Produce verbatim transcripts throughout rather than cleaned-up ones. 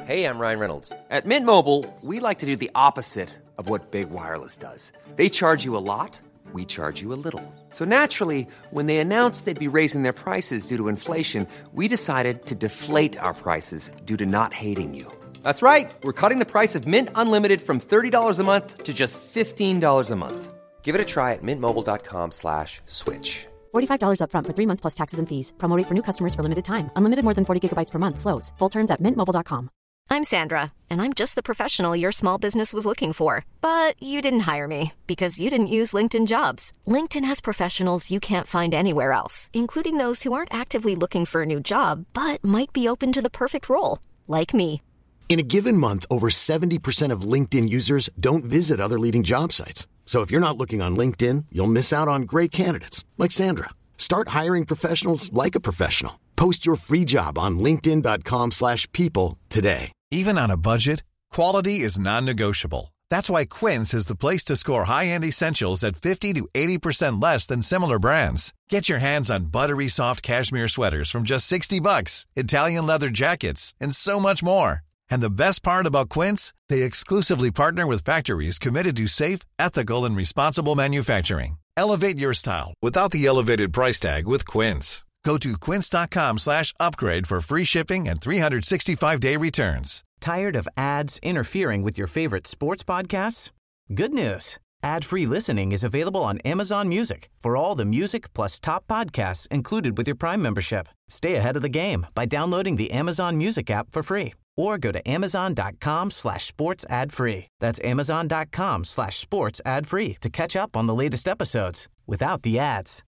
Hey, I'm Ryan Reynolds. At Mint Mobile, we like to do the opposite of what Big Wireless does. They charge you a lot, we charge you a little. So naturally, when they announced they'd be raising their prices due to inflation, we decided to deflate our prices due to not hating you. That's right. We're cutting the price of Mint Unlimited from thirty dollars a month to just fifteen dollars a month. Give it a try at mintmobile.com slash switch. forty-five dollars up front for three months plus taxes and fees. Promo rate for new customers for limited time. Unlimited more than forty gigabytes per month. Slows full terms at mint mobile dot com. I'm Sandra, and I'm just the professional your small business was looking for. But you didn't hire me because you didn't use LinkedIn Jobs. LinkedIn has professionals you can't find anywhere else, including those who aren't actively looking for a new job, but might be open to the perfect role, like me. In a given month, over seventy percent of LinkedIn users don't visit other leading job sites. So if you're not looking on LinkedIn, you'll miss out on great candidates like Sandra. Start hiring professionals like a professional. Post your free job on linkedin.com slash people today. Even on a budget, quality is non-negotiable. That's why Quince is the place to score high-end essentials at fifty to eighty percent less than similar brands. Get your hands on buttery soft cashmere sweaters from just sixty bucks, Italian leather jackets, and so much more. And the best part about Quince, they exclusively partner with factories committed to safe, ethical, and responsible manufacturing. Elevate your style without the elevated price tag with Quince. Go to quince.com slash upgrade for free shipping and three sixty-five day returns. Tired of ads interfering with your favorite sports podcasts? Good news. Ad-free listening is available on Amazon Music for all the music plus top podcasts included with your Prime membership. Stay ahead of the game by downloading the Amazon Music app for free or go to amazon.com slash sports ad free. That's amazon.com slash sports ad free to catch up on the latest episodes without the ads.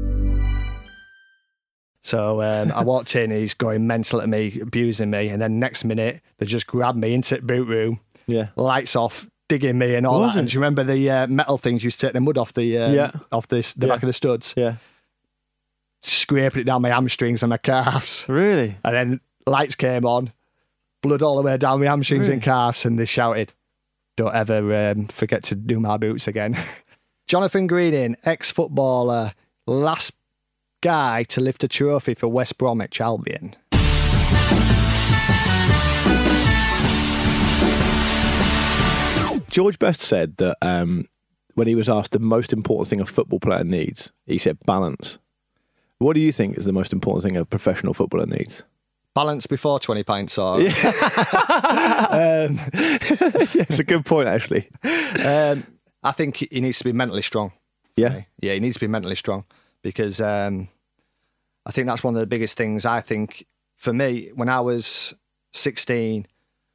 So um, I walked in, he's going mental at me, abusing me, and then next minute they just grabbed me into the boot room, yeah, lights off, digging me and all Wasn't. that. And do you remember the uh, metal things you used to take the mud off the uh, yeah. off the, the yeah. back of the studs? Yeah. Scraping it down my hamstrings and my calves. Really? And then lights came on, blood all the way down my hamstrings really? and calves, and they shouted, "Don't ever um, forget to do my boots again." Jonathan Greening, ex-footballer, last guy to lift a trophy for West Bromwich Albion. George Best said that um, when he was asked the most important thing a football player needs, he said balance. What do you think is the most important thing a professional footballer needs? Balance before twenty pints, or... Yeah. um, yeah, it's a good point, actually. Um, I think he needs to be mentally strong. Yeah? Me. Yeah, he needs to be mentally strong because um, I think that's one of the biggest things. I think, for me, when I was sixteen,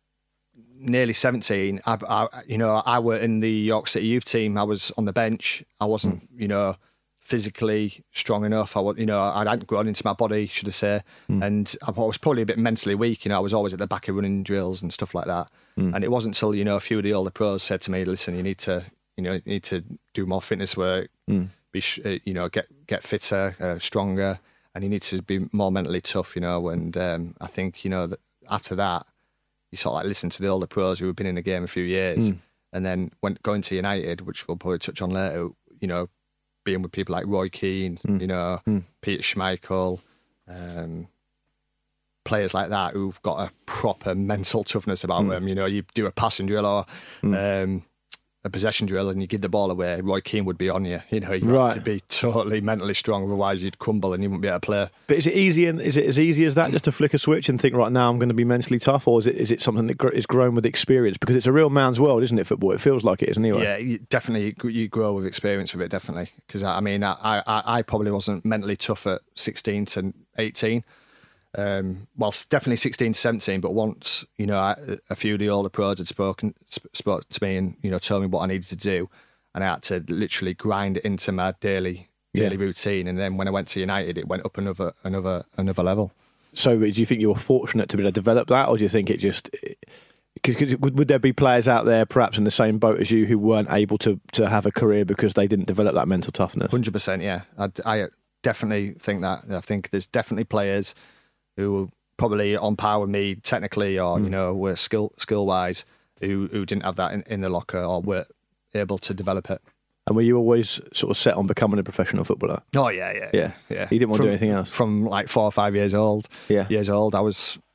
nearly seventeen, I, I, you know, I were in the York City youth team. I was on the bench. I wasn't, mm. you know... physically strong enough. I, you know, I hadn't grown into my body, should I say, mm. and I was probably a bit mentally weak. You know, I was always at the back of running drills and stuff like that. Mm. And it wasn't until, you know, a few of the older pros said to me, "Listen, you need to, you know, you need to do more fitness work, mm. be, you know, get get fitter, uh, stronger, and you need to be more mentally tough." You know, and um, I think, you know, that after that, you sort of like listen to the older pros who have been in the game a few years, mm. and then when going to United, which we'll probably touch on later, you know. Being with people like Roy Keane, mm. you know, mm. Peter Schmeichel, um, players like that who've got a proper mental toughness about mm. them. You know, you do a passing drill or mm. um, a possession drill and you give the ball away, Roy Keane would be on you. You know, you right. have to be totally mentally strong, otherwise you'd crumble and you wouldn't be able to play. But is it easy? And is it as easy as that, just to flick a switch and think, right now I'm going to be mentally tough, or is it is it something that is grown with experience? Because it's a real man's world, isn't it? Football. It feels like it is anyway. Yeah, you, definitely. You grow with experience with it, definitely. Because I mean, I, I I probably wasn't mentally tough at sixteen to eighteen. Um, well, definitely sixteen to seventeen, but once, you know, I, a few of the older pros had spoken, sp- spoke to me and, you know, told me what I needed to do, and I had to literally grind it into my daily daily yeah. routine. And then when I went to United, it went up another another another level. So, do you think you were fortunate to be able to develop that, or do you think it just? Because would there be players out there, perhaps in the same boat as you, who weren't able to to have a career because they didn't develop that mental toughness? Hundred percent, yeah. I, I definitely think that. I think there's definitely players who were probably on par with me technically, or mm. you know, were skill skill wise, who who didn't have that in, in the locker, or were able to develop it. And were you always sort of set on becoming a professional footballer? Oh yeah, yeah, yeah, yeah. You didn't want from, to do anything else from like four or five years old. Yeah, years old. I was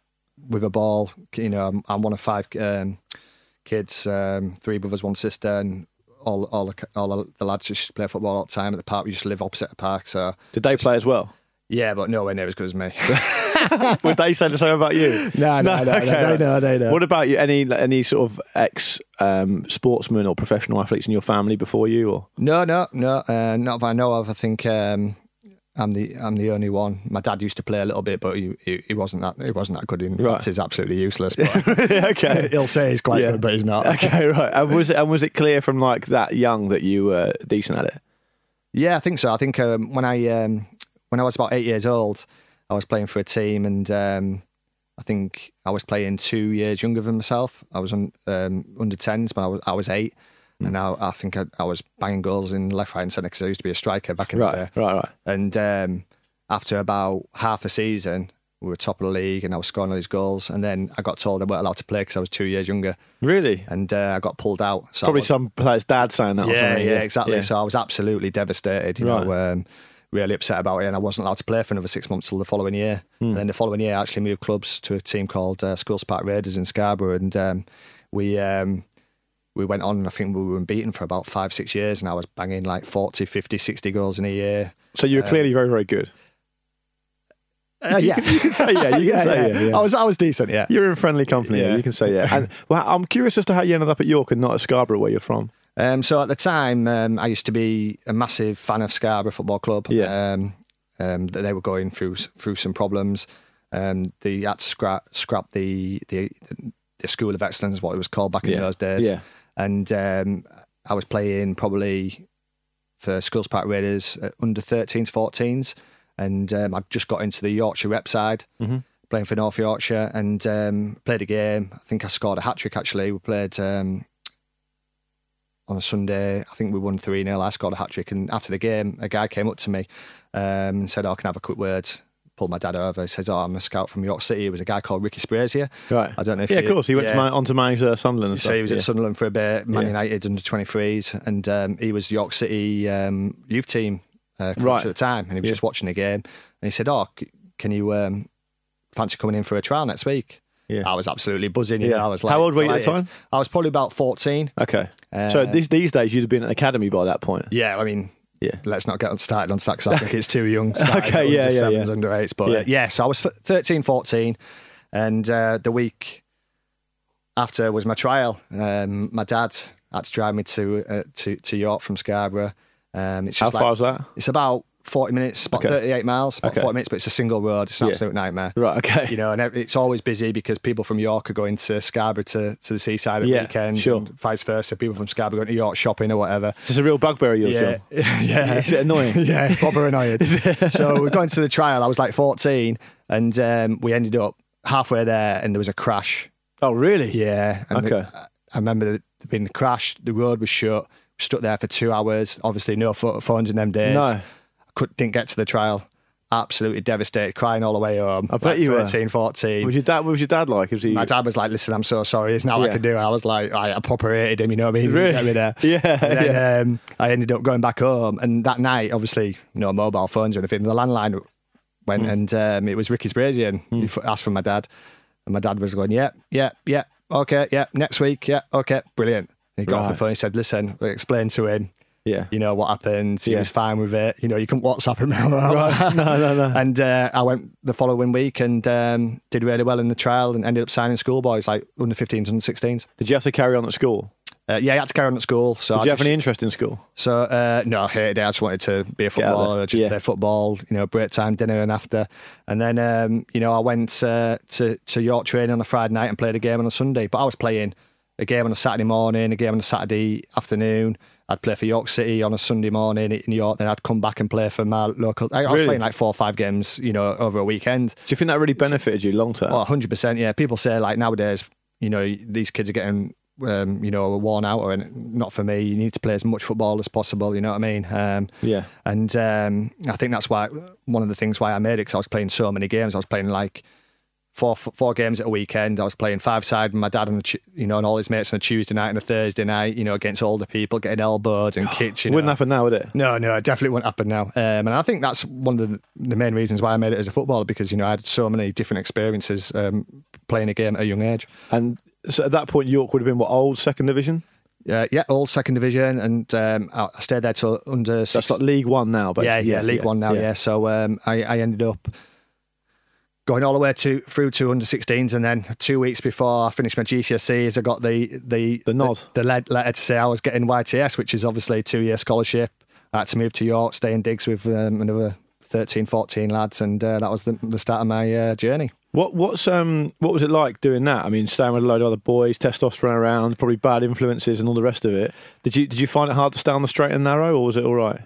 with a ball. You know, I'm, I'm one of five um, kids, um, three brothers, one sister, and all all the, all the lads just play football all the time at the park. We just live opposite the park. So did they play as well? Yeah, but nowhere near as good as me. Would they say the same about you? No, no, no, no, okay, no, right. no, no, no. What about you? Any any sort of ex um, sportsmen or professional athletes in your family before you? Or no, no, no, uh, not that I know of. I think um, I'm the I'm the only one. My dad used to play a little bit, but he he, he wasn't that he wasn't that good. In right. fact, he's absolutely useless. But okay, he'll say he's quite yeah. good, but he's not. Okay, right. And was it and was it clear from like that young that you were decent at it? Yeah, I think so. I think um, when I um, when I was about eight years old, I was playing for a team, and um, I think I was playing two years younger than myself. I was on um, under tens, but I was I was eight. Mm. And I, I think I, I was banging goals in left, right, and centre because I used to be a striker back in right, the day. Right, right, And um, after about half a season, we were top of the league, and I was scoring all these goals. And then I got told I weren't allowed to play because I was two years younger. Really? And uh, I got pulled out. So Probably was, some player's dad saying that. Yeah, or something. yeah, yeah, exactly. Yeah. So I was absolutely devastated. You right. know, um, really upset about it, and I wasn't allowed to play for another six months till the following year. Mm. And then the following year, I actually moved clubs to a team called uh, Schools Park Raiders in Scarborough, and um, we. Um, We went on, I think we were unbeaten for about five, six years, and I was banging like forty, fifty, sixty goals in a year. So you were clearly um, very, very good. Uh, yeah. You can, you can say yeah, you can yeah, say yeah. yeah, yeah. I was I was decent, yeah. You're in friendly company, yeah. Yeah. You can say yeah. And well, I'm curious as to how you ended up at York and not at Scarborough, where you're from. Um, so at the time, um, I used to be a massive fan of Scarborough Football Club. Yeah. Um, um, they were going through through some problems. Um, they had to scrap, scrap the, the the School of Excellence, what it was called back in yeah. those days. Yeah. And um, I was playing probably for Schools Park Raiders at under thirteens, fourteens, and um, I just got into the Yorkshire rep side, mm-hmm. playing for North Yorkshire, and um, played a game. I think I scored a hat-trick, actually. We played um, on a Sunday. I think we won three nil. I scored a hat-trick, and after the game, a guy came up to me um, and said, oh, can I have a quick word? Pulled my dad over. He says, oh, I'm a scout from York City. It was a guy called Ricky Sprazier. Right. I don't know if Yeah, you, of course. He went yeah. to man, on to manage uh, Sunderland and So stuff. he was yeah. at Sunderland for a bit, Man Yeah. United under twenty-threes, and um, he was the York City um, youth team uh, coach Right. at the time, and he was Yeah. just watching the game, and he said, oh, c- can you um, fancy coming in for a trial next week? Yeah. I was absolutely buzzing. You Yeah. know, I was like, How old were you at the delighted. time? I was probably about fourteen. Okay. Uh, so these, these days, you'd have been at academy by that point. Yeah, I mean, Yeah. let's not get on started on that because I think it's too young. Okay, yeah, yeah, sevens, yeah. under eights, but Yeah. uh, yeah. So I was thirteen, fourteen, and uh, the week after was my trial. Um, my dad had to drive me to uh, to to York from Scarborough. Um, it's How just far like, was that? It's about forty minutes, about Okay. thirty-eight miles, about Okay. forty minutes, but it's a single road. It's an Yeah. absolute nightmare. Right, okay. You know, and ev- it's always busy because people from York are going to Scarborough to, to the seaside at Yeah, the weekend, sure. and vice versa. People from Scarborough going to York shopping or whatever. It's just a real bugbear of yours, Yeah, John. yeah. Is it annoying? Yeah, proper annoying. So we're going to the trial. I was like fourteen, and um, we ended up halfway there, and there was a crash. Oh, really? Yeah. And Okay. the- I remember there being a crash. The road was shut. Stuck there for two hours. Obviously, no pho- phones in them days. No. Could, didn't get to the trial. Absolutely devastated, crying all the way home. I bet like you were. thirteen, fourteen. What was your dad? What was your dad like? Was he? My dad was like, listen, I'm so sorry. There's nothing Yeah. I can do. I was like, I, I proper hated him, you know what I mean? Really? Get me there. Yeah, And then, yeah. um, I ended up going back home. And that night, obviously, no mobile phones or anything. The landline went Mm. and um, it was Ricky Sprazier. And he f- asked for my dad. And my dad was going, yeah, yeah, yeah, okay, yeah, next week, yeah, okay, brilliant. And he got off the Right. phone. He said, listen, I explained to him, Yeah. you know, what happened. He Yeah. was fine with it. You know, you couldn't WhatsApp him. Right. No, no, no. And uh, I went the following week and um, did really well in the trial and ended up signing schoolboys, like under fifteens and sixteens. Did you have to carry on at school? Uh, yeah, I had to carry on at school. So Did I you have just- any interest in school? So uh, no, I hated it. I just wanted to be a Get out of footballer, there. just Yeah. play football. You know, break time, dinner, and after. And then um, you know, I went uh, to to York training on a Friday night and played a game on a Sunday. But I was playing a game on a Saturday morning, a game on a Saturday afternoon. I'd play for York City on a Sunday morning in York. Then I'd come back and play for my local. I, I was Really? playing like four or five games, you know, over a weekend. Do you think that really benefited you long term? Oh, one hundred percent, yeah. People say, like, nowadays, you know, these kids are getting, um, you know, worn out, or not for me. You need to play as much football as possible, you know what I mean? Um, Yeah. And um, I think that's why, one of the things why I made it, because I was playing so many games. I was playing like four four games at a weekend. I was playing five-side with my dad and, you know, and all his mates on a Tuesday night and a Thursday night, you know, against older people, getting elbowed and kicked, you know. Wouldn't happen now, would it? No, no, it definitely wouldn't happen now. Um, and I think that's one of the, the main reasons why I made it as a footballer, because, you know, I had so many different experiences um, playing a game at a young age. And so at that point, York would have been what, old second division? Uh, yeah, old second division, and um, I stayed there till under. That's like League One now, but yeah, yeah, League yeah, One now. Yeah, yeah. So um, I, I ended up going all the way to through to under sixteens, and then two weeks before I finished my G C S Es, I got the the the nod, the, the letter to say I was getting Y T S, which is obviously a two year scholarship. I had to move to York, stay in digs with um, another thirteen, fourteen lads, and uh, that was the, the start of my uh, journey. What what's um what was it like doing that? I mean, staying with a load of other boys, testosterone around, probably bad influences and all the rest of it. Did you did you find it hard to stay on the straight and narrow, or was it all right?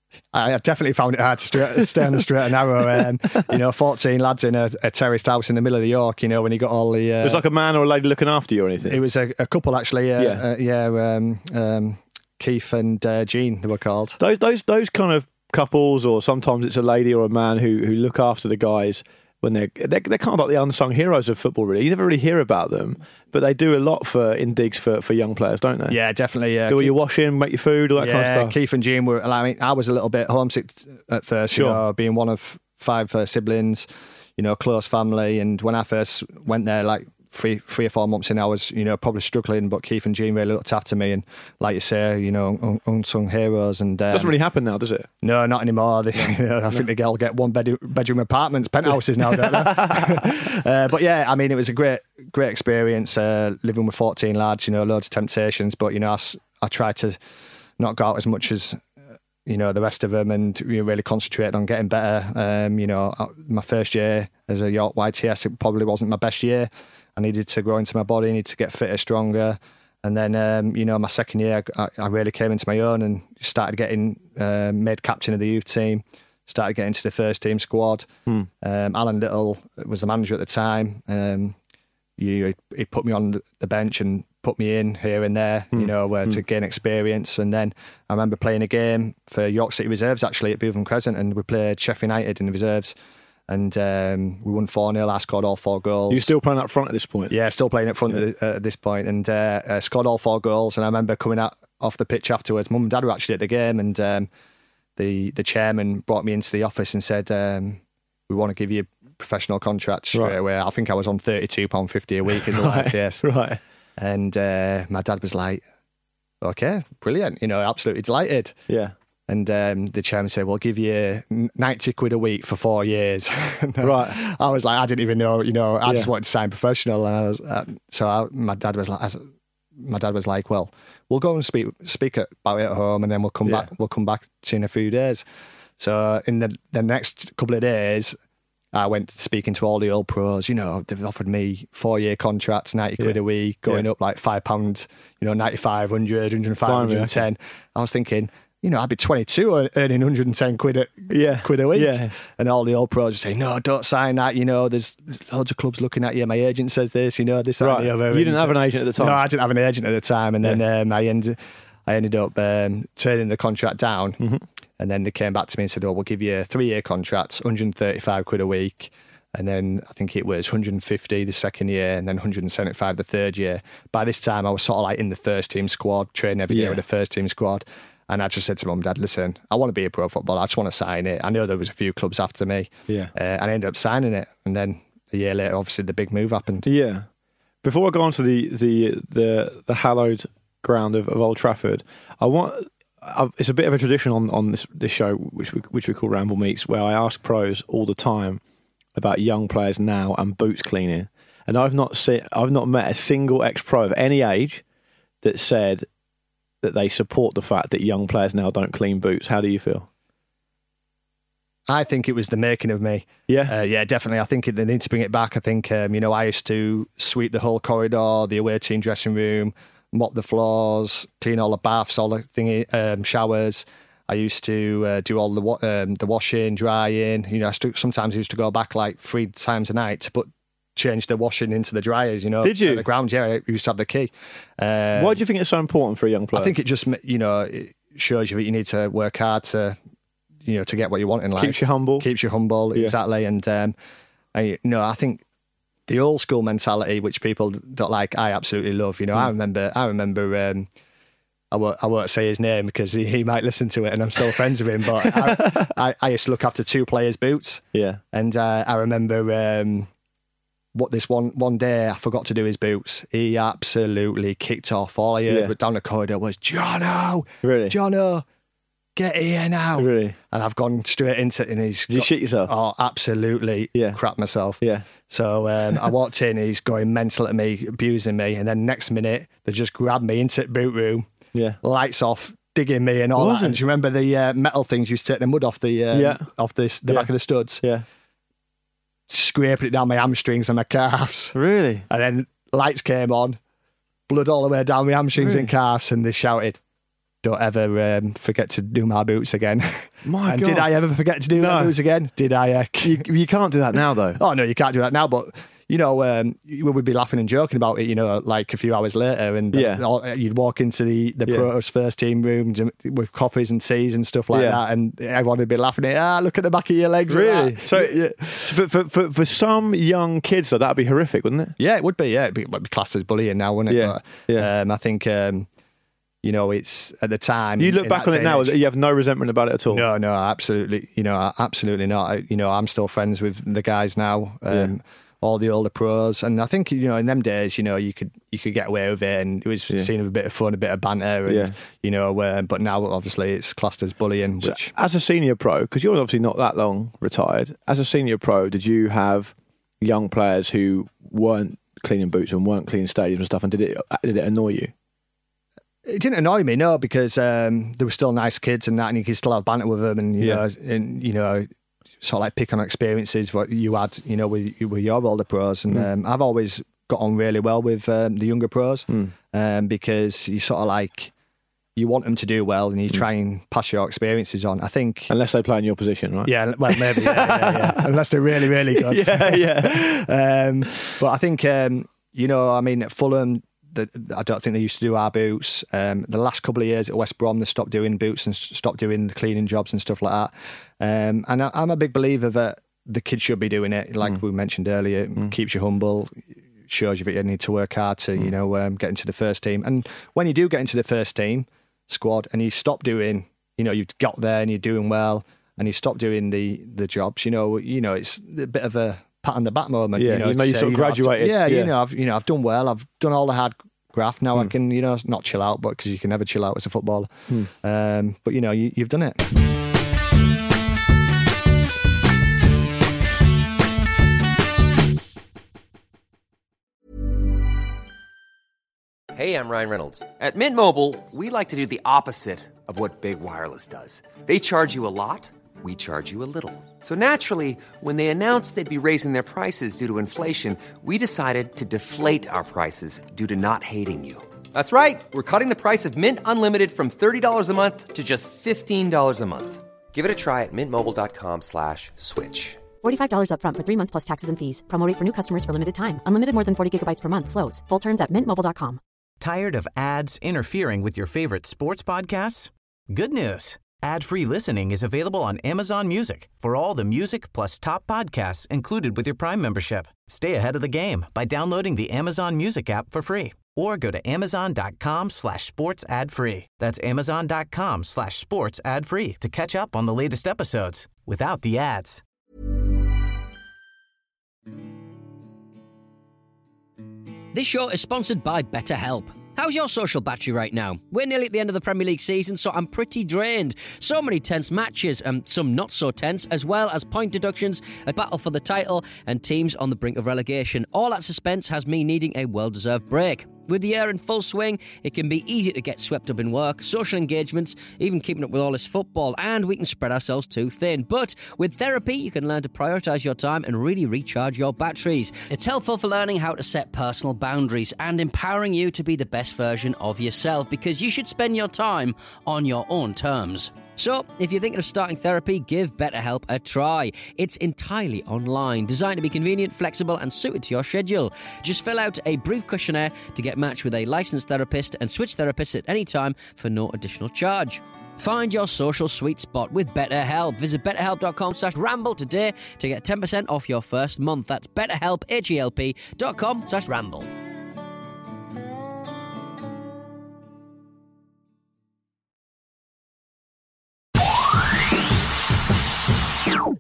I definitely found it hard to stay, stay on the straight and narrow. Um, you know, fourteen lads in a, a terraced house in the middle of the York. You know, when you got all the. Uh, it was like a man or a lady looking after you or anything. It was a, a couple actually. Uh, yeah, uh, yeah. Um, um, Keith and uh, Jean, they were called. Those those those kind of couples, or sometimes it's a lady or a man who who look after the guys. When they're, they're they're kind of like the unsung heroes of football, really. You never really hear about them, but they do a lot for in digs for, for young players, don't they? Yeah, definitely. Uh, do all your washing, make your food, all that yeah, kind of stuff. Keith and Jean were. I mean, I was a little bit homesick at first, sure. you know, being one of five uh, siblings, you know, close family. And when I first went there, like three three or four months in, I was, you know, probably struggling. But Keith and Jean really looked after me, and like you say, you know, un- unsung heroes. And um, doesn't really happen now, does it? No, not anymore. They, you know, I think the girl get one bed- bedroom apartments, penthouses now, don't they? uh, but yeah, I mean, it was a great great experience uh, living with fourteen lads. You know, loads of temptations, but you know, I, I tried to not go out as much as you know the rest of them, and you know, really concentrate on getting better. Um, you know, my first year as a York Y T S, it probably wasn't my best year. I needed to grow into my body, needed to get fitter, stronger. And then, um, you know, my second year, I, I really came into my own and started getting uh, made captain of the youth team, started getting to the first team squad. Hmm. Um, Alan Little was the manager at the time. Um, he, he put me on the bench and put me in here and there, hmm. you know, uh, hmm. to gain experience. And then I remember playing a game for York City Reserves, actually, at Beaverham Crescent, and we played Sheffield United in the reserves. And um, we won four nil. I scored all four goals. You're still playing up front at this point? Yeah, still playing up front yeah. at, uh, at this point. And uh, uh, scored all four goals. And I remember coming out off the pitch afterwards. Mum and Dad were actually at the game. And um, the the chairman brought me into the office and said, um, we want to give you a professional contract straight right. away. I think I was on thirty-two pounds fifty a week as a right. Y T S. Right. And uh, my dad was like, okay, brilliant. You know, absolutely delighted. Yeah. And um, the chairman said, we'll give you ninety quid a week for four years. Right. I was like, I didn't even know, you know, I yeah. just wanted to sign professional. And I was, uh, so I, my dad was like, I, my dad was like, well, we'll go and speak speak about it at home, and then we'll come yeah. back. We'll come back to you in a few days. So in the the next couple of days, I went speaking to all the old pros. You know, they've offered me four year contracts, ninety quid yeah. a week, going yeah. up like five pounds. You know, ninety-five, one hundred, one hundred five, one hundred ten. Okay. I was thinking, you know, I'd be twenty-two earning one hundred ten quid a, yeah. quid a week. Yeah. And all the old pros would say, no, don't sign that. You know, there's loads of clubs looking at you. My agent says this, you know, this, right. that, and the other. You didn't have an agent at the time? No, I didn't have an agent at the time. And then yeah. um, I, ended, I ended up um, turning the contract down. Mm-hmm. And then they came back to me and said, oh, we'll give you a three-year contract, one hundred thirty-five quid a week. And then I think it was one hundred fifty the second year, and then one hundred seventy-five the third year. By this time, I was sort of like in the first team squad, training every yeah. year with the first team squad. And I just said to Mum and Dad, listen, I want to be a pro footballer. I just want to sign it. I know there was a few clubs after me. Yeah. Uh, and I ended up signing it. And then a year later, obviously, the big move happened. Yeah. Before I go on to the the the, the hallowed ground of, of Old Trafford, I want... I've, it's a bit of a tradition on, on this, this show, which we, which we call Ramble Meets, where I ask pros all the time about young players now and boots cleaning. And I've not seen, I've not met a single ex-pro of any age that said that they support the fact that young players now don't clean boots. How do you feel? I think it was the making of me. Yeah? Uh, yeah, definitely. I think they need to bring it back. I think, um, you know, I used to sweep the whole corridor, the away team dressing room, mop the floors, clean all the baths, all the thingy, um, showers. I used to uh, do all the wa- um, the washing, drying. You know, I st- sometimes used to go back like three times a night to put change the washing into the dryers, you know. Did you? At the ground, yeah, I used to have the key. Um, Why do you think it's so important for a young player? I think it just, you know, it shows you that you need to work hard to, you know, to get what you want in life. Keeps you humble. Keeps you humble, yeah. Exactly. And, um, I, you know, I think the old school mentality, which people don't like, I absolutely love. You know, mm. I remember, I remember, um, I won't, I won't say his name because he, he might listen to it and I'm still friends with him, but I, I, I used to look after two players' boots. Yeah. And uh, I remember... Um, what this one one day I forgot to do his boots. He absolutely kicked off. All I heard Yeah. down the corridor was, Jono, Really? Jono, get here now. Really? And I've gone straight into it and he's Did you got- shit yourself? Oh, absolutely Yeah. crap myself. Yeah. So um, I walked in, he's going mental at me, abusing me, and then next minute they just grabbed me into the boot room, Yeah. lights off, digging me and all Was that. it? And do you remember the uh, metal things you used to take the mud off the uh, Yeah. off the, the Yeah. back of the studs? Yeah. Scraping it down my hamstrings and my calves. Really? And then lights came on, blood all the way down my hamstrings Really? and calves, and they shouted, "Don't ever um, forget to do my boots again." My and God. did I ever forget to do my No. boots again? Did I? Uh, You, you can't do that now, though. Oh no, you can't do that now. But you know, um, we would be laughing and joking about it. You know, like a few hours later, and uh, Yeah. all- you'd walk into the the Yeah. pros first team rooms with coffees and teas and stuff like Yeah. that, and everyone would be laughing at, ah, look at the back of your legs. and Really? that." So, yeah, so for, for, for, for some young kids, though, that'd be horrific, wouldn't it? yeah, it would be. Yeah, it'd be, it'd be classed as bullying now, wouldn't it? Yeah. But, Yeah. Um, I think. Um, you know, it's at the time. You look in back that on it day now, and age- you have no resentment about it at all. No, no, absolutely. You know, absolutely not. I, you know, I'm still friends with the guys now. Um, Yeah. All the older pros, and I think you know in them days, you know, you could you could get away with it, and it was Yeah. seen with a bit of fun, a bit of banter, and Yeah. you know. Uh, but now, obviously, it's classed as bullying. So Which as a senior pro, because you're obviously not that long retired, as a senior pro, did you have young players who weren't cleaning boots and weren't cleaning stadiums and stuff, and did it did it annoy you? it didn't annoy me, no, because um, they were still nice kids and that, and you could still have banter with them, and you Yeah. know, and you know. Sort of like pick on experiences what you had, you know, with with your older pros, and Mm. um, I've always got on really well with um, the younger pros Mm. um, because you sort of like you want them to do well, and you try and pass your experiences on. I think, Unless they play in your position, right? yeah, well, maybe, yeah, yeah, yeah. Unless they're really, really good, yeah, yeah. um, but I think, um, you know, I mean, at Fulham, the, I don't think they used to do our boots. Um, the last couple of years at West Brom, they stopped doing boots and s- stopped doing the cleaning jobs and stuff like that. Um, and I, I'm a big believer that the kids should be doing it. Like we mentioned earlier, it keeps you humble, shows you that you need to work hard to, you know, um, get into the first team. And when you do get into the first team squad and you stop doing, you know, you've got there and you're doing well, and you stop doing the the jobs, you know, you know, it's a bit of a pat on the back moment. Yeah, you know, you know, to you say, sort of know, I've- graduated. Yeah, Yeah. you know, I've you know, I've done well. I've done all the hard graft. Now I can, you know, not chill out, but because you can never chill out as a footballer. Um, but you know, you, you've done it. Hey, I'm Ryan Reynolds. At Mint Mobile, we like to do the opposite of what Big Wireless does. They charge you a lot, we charge you a little. So naturally, when they announced they'd be raising their prices due to inflation, we decided to deflate our prices due to not hating you. That's right. We're cutting the price of Mint Unlimited from thirty dollars a month to just fifteen dollars a month. Give it a try at mintmobile.com slash switch. forty-five dollars upfront for three months plus taxes and fees. Promo rate for new customers for limited time. Unlimited more than forty gigabytes per month slows. Full terms at mint mobile dot com. Tired of ads interfering with your favorite sports podcasts? Good news. Ad-free listening is available on Amazon Music for all the music plus top podcasts included with your Prime membership. Stay ahead of the game by downloading the Amazon Music app for free or go to amazon.com slash sports ad free. That's amazon.com slash sports ad free to catch up on the latest episodes without the ads. This show is sponsored by BetterHelp. How's your social battery right now? We're nearly at the end of the Premier League season, so I'm pretty drained. So many tense matches, and some not so tense, as well as point deductions, a battle for the title, and teams on the brink of relegation. All that suspense has me needing a well-deserved break. With the year in full swing, it can be easy to get swept up in work, social engagements, even keeping up with all this football, and we can spread ourselves too thin. But with therapy, you can learn to prioritise your time and really recharge your batteries. It's helpful for learning how to set personal boundaries and empowering you to be the best version of yourself, because you should spend your time on your own terms. So, if you're thinking of starting therapy, give BetterHelp a try. It's entirely online, designed to be convenient, flexible, and suited to your schedule. Just fill out a brief questionnaire to get matched with a licensed therapist and switch therapists at any time for no additional charge. Find your social sweet spot with BetterHelp. Visit betterhelp.com slash ramble today to get ten percent off your first month. That's betterhelp, H-E-L-P dot com slash ramble.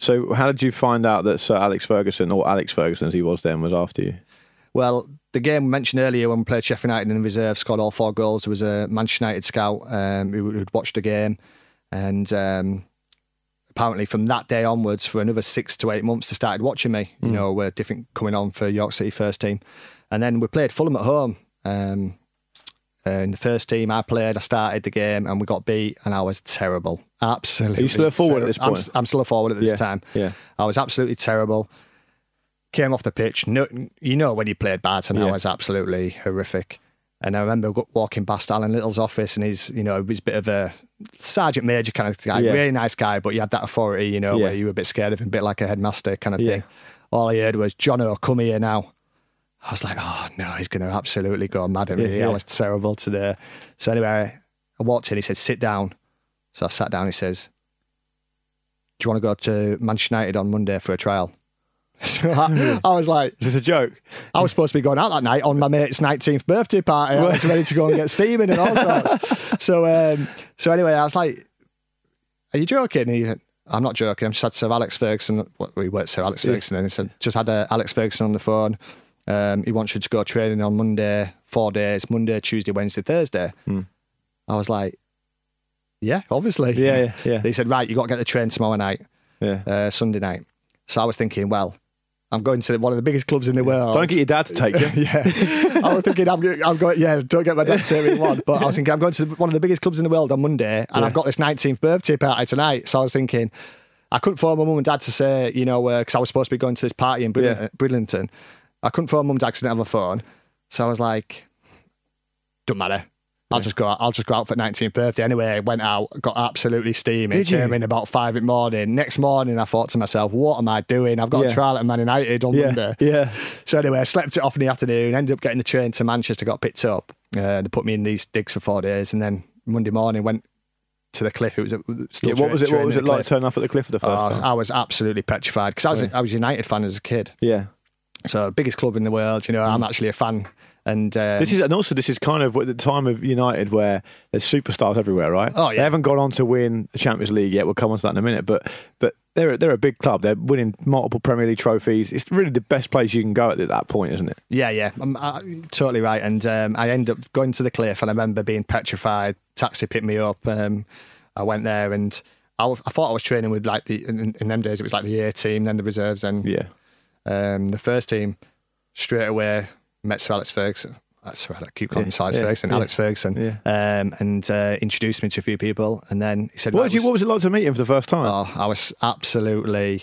So how did you find out that Sir Alex Ferguson, or Alex Ferguson as he was then, was after you? Well, the game we mentioned earlier when we played Sheffield United in the reserve, scored all four goals. There was a Manchester United scout um, who had watched the game, and um, apparently from that day onwards, for another six to eight months, they started watching me. You mm. know, we're different coming on for York City first team, and then we played Fulham at home. Um, uh, in the first team, I played. I started the game, and we got beat, and I was terrible. Absolutely. Are you still a forward ter- at this point? I'm, I'm still a forward at this yeah. time. Yeah. I was absolutely terrible. Came off the pitch. No, you know when you played bad, and yeah. I was absolutely horrific. And I remember walking past Alan Little's office, and he's, you know, he was a bit of a sergeant major kind of guy, yeah. really nice guy, but he had that authority, you know, yeah. where you were a bit scared of him, a bit like a headmaster kind of yeah. thing. All I heard was, "Jono, come here now." I was like, oh no, he's going to absolutely go mad at me. Yeah, yeah. I was terrible today. So anyway, I walked in, he said, "Sit down." So I sat down, he says, "Do you want to go to Manchester United on Monday for a trial?" So I, I was like, "Is this a joke?" I was supposed to be going out that night on my mate's nineteenth birthday party. I was ready to go and get steaming and all sorts. So, um, so anyway, I was like, "Are you joking?" And he said, "I'm not joking. I'm just had Sir Alex Ferguson." Well, we worked Sir Alex Ferguson, yeah. and he said, "Just had uh, Alex Ferguson on the phone. Um, he wants you to go training on Monday, four days, Monday, Tuesday, Wednesday, Thursday." Hmm. I was like, "Yeah, obviously." Yeah, yeah, yeah. He said, "Right, you got to get the train tomorrow night, yeah, uh, Sunday night." So I was thinking, well, I'm going to one of the biggest clubs in the world. Don't get your dad to take you. yeah. I was thinking, I'm, I'm going, yeah, don't get my dad to take me one. But I was thinking, I'm going to one of the biggest clubs in the world on Monday, and yeah. I've got this nineteenth birthday party tonight. So I was thinking, I couldn't phone my mum and dad to say, you know, because uh, I was supposed to be going to this party in Bridlington. Yeah. Bridlington. I couldn't phone mum and dad because I didn't have a phone. So I was like, don't matter. I'll yeah. just go out. I'll just go out for nineteenth birthday. Anyway, went out, got absolutely steaming. Did you? Came in about five in the morning. Next morning, I thought to myself, what am I doing? I've got yeah. a trial at Man United on yeah. Monday. Yeah. So anyway, I slept it off in the afternoon, ended up getting the train to Manchester, got picked up. Uh, they put me in these digs for four days, and then Monday morning went to the Cliff. It was a, still yeah, what was it? What was it like Cliff. turning up at the Cliff for the first oh, time? I was absolutely petrified because I was yeah. a, I was a United fan as a kid. Yeah. So biggest club in the world. You know, mm. I'm actually a fan. And um, this is, and also this is kind of at the time of United where there's superstars everywhere, right? Oh yeah. They haven't gone on to win the Champions League yet. We'll come on to that in a minute. But but they're they're a big club. They're winning multiple Premier League trophies. It's really the best place you can go at that point, isn't it? Yeah, yeah, I'm, I'm totally right. And um, I ended up going to the Cliff, and I remember being petrified. Taxi picked me up. Um, I went there, and I, w- I thought I was training with like the in, in them days it was like the A team, then the reserves, and yeah, um, the first team. Straight away met Sir Alex Ferguson. That's right, I keep calling him Sir Alex yeah, Ferguson, yeah. Alex Ferguson, yeah. um, and uh, introduced me to a few people. And then he said, "What, right, did you, what was it like to meet him for the first time?" Oh, I was absolutely.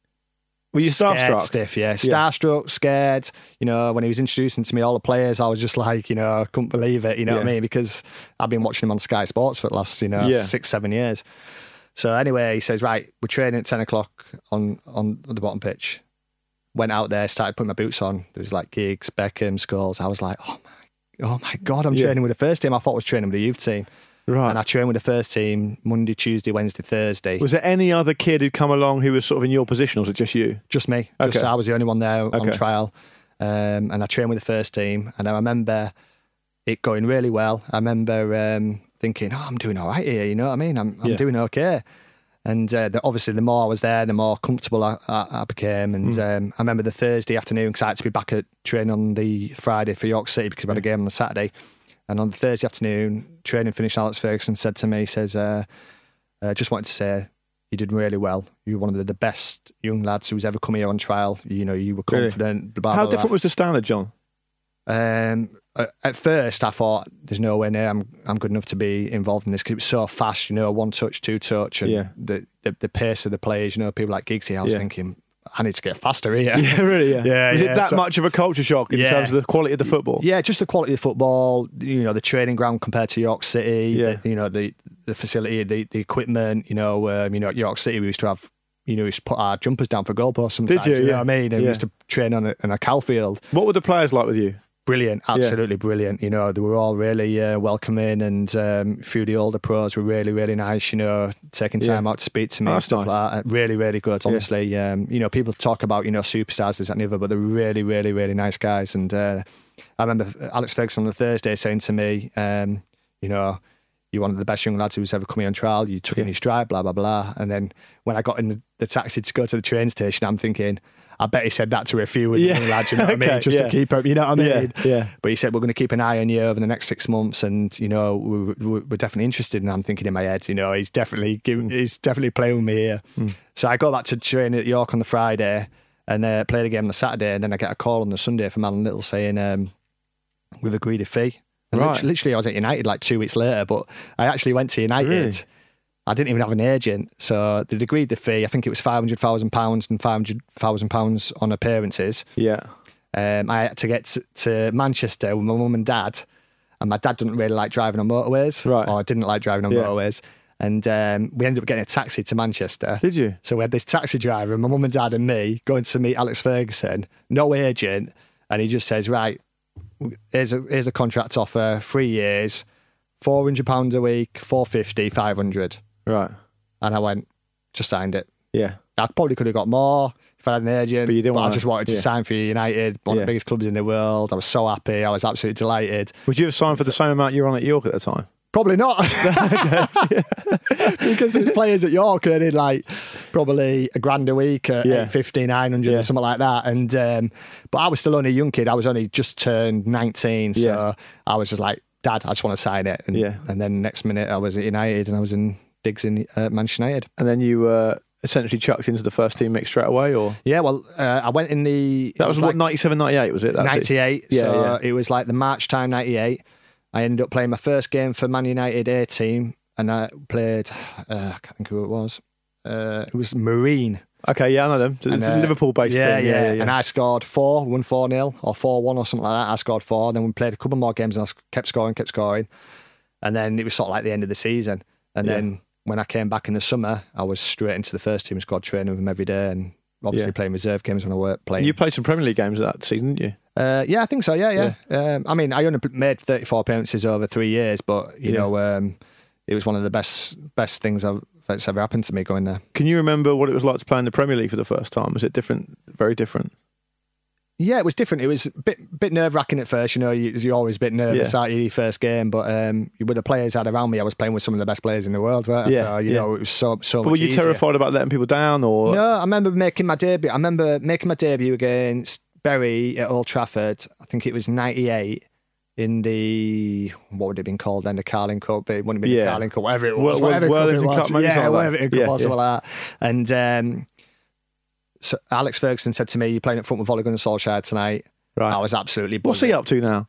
Were you scared, starstruck? Stiff, yeah. Starstruck, scared. You know, when he was introducing to me all the players, I was just like, you know, I couldn't believe it. You know yeah. what I mean? Because I've been watching him on Sky Sports for the last, you know, yeah. six, seven years. So anyway, he says, right, we're training at ten o'clock on on the bottom pitch. Went out there, started putting my boots on. There was like Giggs, Beckham, Scholes. I was like, oh my, oh my God, I'm yeah. training with the first team. I thought I was training with the youth team. Right. And I trained with the first team Monday, Tuesday, Wednesday, Thursday. Was there any other kid who'd come along who was sort of in your position, or was it just you? Just me. Okay. Just I was the only one there okay. on trial. Um, and I trained with the first team. And I remember it going really well. I remember um, thinking, oh, I'm doing all right here. You know what I mean? I'm, I'm yeah. doing okay. And uh, the, obviously, the more I was there, the more comfortable I, I, I became. And mm. um, I remember the Thursday afternoon, because I had to be back at training on the Friday for York City because we had a game on the Saturday. And on the Thursday afternoon, training finished, Alex Ferguson said to me, he says, uh, uh, just wanted to say, you did really well. You were one of the, the best young lads who's ever come here on trial. You know, you were confident. Really? Blah, blah, How blah. different was the standard, John? Um, at first, I thought there's no way near I'm I'm good enough to be involved in this because it was so fast. You know, one touch, two touch, and yeah. the, the the pace of the players. You know, people like Giggsy. I was yeah. thinking, I need to get faster here. Yeah, really. Yeah. yeah Was yeah. it that so, much of a culture shock in yeah. terms of the quality of the football? Yeah, just the quality of the football. You know, the training ground compared to York City. Yeah. The, you know, the the facility, the the equipment. You know, um, you know, at York City we used to have. You know, we used to put our jumpers down for goalposts sometimes. Did you? You know yeah. what I mean? And yeah. we used to train on a, on a cow field. What were the players like with you? Brilliant, absolutely yeah. brilliant. You know, they were all really uh, welcoming, and um, a few of the older pros were really, really nice. You know, taking time yeah. out to speak to me oh, and stuff nice. like that. Really, really good. Honestly, yeah. um, you know, people talk about you know superstars, this that and the other, but they're really, really, really nice guys. And uh, I remember Alex Ferguson on the Thursday saying to me, um, you know, you're one of the best young lads who's ever come here on trial. You took it in your stride, blah, blah, blah. And then when I got in the, the taxi to go to the train station, I'm thinking, I bet he said that to a few of the Yeah. young lads, you know what I mean? Okay, Just yeah. to keep up, you know what I Yeah, mean? yeah. But he said, we're going to keep an eye on you over the next six months. And, you know, we, we, we're definitely interested. And I'm thinking in my head, you know, he's definitely giving, he's definitely playing with me here. Mm. So I go back to train at York on the Friday and uh, play the game on the Saturday. And then I get a call on the Sunday from Alan Little saying, um, we've agreed a fee. And Right. literally, literally, I was at United like two weeks later, but I actually went to United. Really? I didn't even have an agent. So they'd agreed the fee. I think it was five hundred thousand pounds and five hundred thousand pounds on appearances. Yeah. Um, I had to get to, to Manchester with my mum and dad. And my dad doesn't really like driving on motorways. Right. Or didn't like driving on Yeah. motorways. And um, we ended up getting a taxi to Manchester. Did you? So we had this taxi driver, my mum and dad and me, going to meet Alex Ferguson, no agent. And he just says, right, here's a, here's a contract offer, three years, four hundred pounds a week, four fifty, five hundred. Right. And I went, just signed it. Yeah. I probably could have got more if I had an agent, But you didn't I wanna- just wanted to yeah. sign for United, one Yeah. of the biggest clubs in the world. I was so happy. I was absolutely delighted. Would you have signed for the same amount you were on at York at the time? Probably not. Because there's players at York earning like probably a grand a week at Yeah. eight fifty, nine hundred Yeah. or something like that. And um, but I was still only a young kid. I was only just turned nineteen. So Yeah. I was just like, Dad, I just want to sign it. And, Yeah. and then next minute I was at United and I was in digs in uh, Manchester United. And then you uh, essentially chucked into the first team mix straight away, or Yeah, well, uh, I went in the... that it was, like what ninety-seven, ninety-eight was it? That's it? ninety-eight. Yeah, so yeah. it was like the March time, ninety-eight. I ended up playing my first game for Man United A team, and I played, uh, I can't think who it was. Uh, it was Marine. Okay, yeah, I know them. It's And, a uh, Liverpool-based yeah, team. Yeah, Yeah, yeah, And I scored four, won four nil or four one or something like that. I scored four. Then we played a couple more games and I kept scoring, kept scoring. And then it was sort of like the end of the season. And Yeah. then when I came back in the summer, I was straight into the first team squad, training with them every day and obviously Yeah. playing reserve games when I worked. Playing. You played some Premier League games that season, didn't you? Uh, yeah, I think so. Yeah, yeah. Um, I mean, I only made thirty-four appearances over three years, but you Yeah. know, um, it was one of the best best things I've, that's ever happened to me going there. Can you remember what it was like to play in the Premier League for the first time? Was it different? Very different. Yeah, it was different. It was a bit bit nerve wracking at first. You know, you, you're always a bit nervous Yeah. out your first game, but um, with the players I had around me, I was playing with some of the best players in the world. Weren't I? Yeah, So you yeah. know, it was so so. But much were you easier. terrified about letting people down, or No, I remember making my debut. I remember making my debut against Bury at Old Trafford. I think it was ninety-eight in the, what would it have been called then? The Carling Cup. It wouldn't have been Yeah. the Carling Cup, whatever it Wor- was. Wor- Whatever cup it Worthington was. Cup, maybe yeah, something like whatever that. it Yeah, was, something yeah. like that. And um, so Alex Ferguson said to me, "You're playing up front with Ole Gunnar Solskjaer tonight." Right. I was absolutely what's he buzzing. up to now?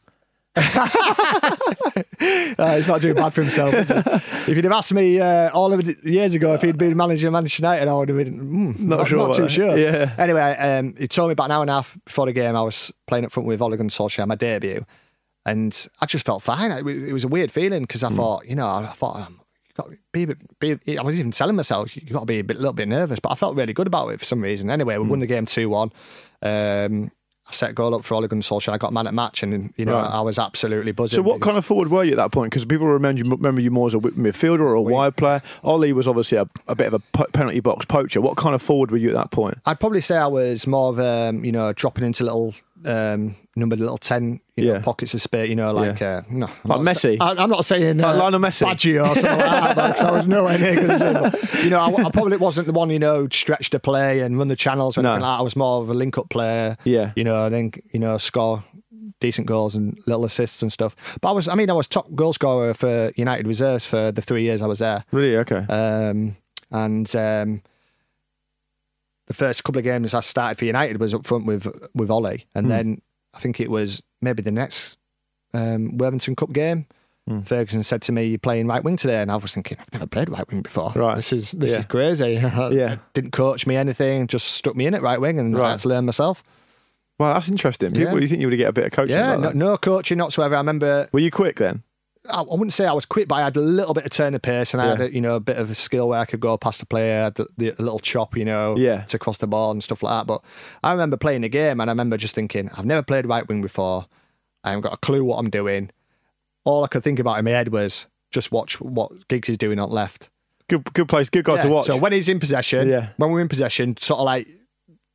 Uh, he's not doing bad for himself, is he? If you'd have asked me uh, all of it years ago if he'd been manager of Manchester United, I would have been mm, Not not, sure not about too that. sure. Yeah. Anyway, um, he told me about an hour and a half before the game I was playing up front with Ole Gunnar Solskjaer, my debut, and I just felt fine. It, it was a weird feeling because I Mm. thought, you know, I thought um, you got to be a bit. Be, I was even telling myself you got to be a bit, little bit nervous, but I felt really good about it for some reason. Anyway, we Mm. won the game two one. Um, I set a goal up for Ole Gunnar Solskjaer. I got man at match, and you know, Right. I was absolutely buzzing. So, what because- kind of forward were you at that point? Because people remember you, remember you more as a wi- midfielder or a wide player. Ollie was obviously a, a bit of a po- penalty box poacher. What kind of forward were you at that point? I'd probably say I was more of um, you know, dropping into little um, numbered little ten, you know, Yeah. pockets of space. You know, like Yeah. uh, no, I'm Like not Messi? Sa- I, I'm not saying uh, Like Lionel Messi? Badgie or something like that, because I was nowhere near good as him. But, you know, I, I probably wasn't the one, you know, stretch to play and run the channels or No. anything like that. I was more of a link-up player. Yeah. You know, I think you know, score decent goals and little assists and stuff. But I was, I mean, I was top goal scorer for United Reserves for the three years I was there. Really? Okay. Um, and um, the first couple of games I started for United was up front with with Ollie, and Hmm. then I think it was maybe the next um, Worthington Cup game. Hmm. Ferguson said to me, "You're playing right wing today," and I was thinking, "I've never played right wing before. Right. This is this Yeah. is crazy." Yeah. Didn't coach me anything, just stuck me in at right wing, and I Right. had to learn myself. Well, that's interesting. Yeah. People, you think you would get a bit of coaching? Yeah, about no, that? no coaching whatsoever. I remember Were you quick then? I I wouldn't say I was quick, but I had a little bit of turn of pace, and I had Yeah. a, you know, a bit of a skill where I could go past the player, I had the, the, a little chop, you know, Yeah. to cross the ball and stuff like that. But I remember playing a game, and I remember just thinking, I've never played right wing before. I haven't got a clue what I'm doing. All I could think about in my head was just watch what Giggs is doing on left. Good, good place, good guy Yeah, to watch. So when he's in possession, Yeah. when we're in possession, sort of like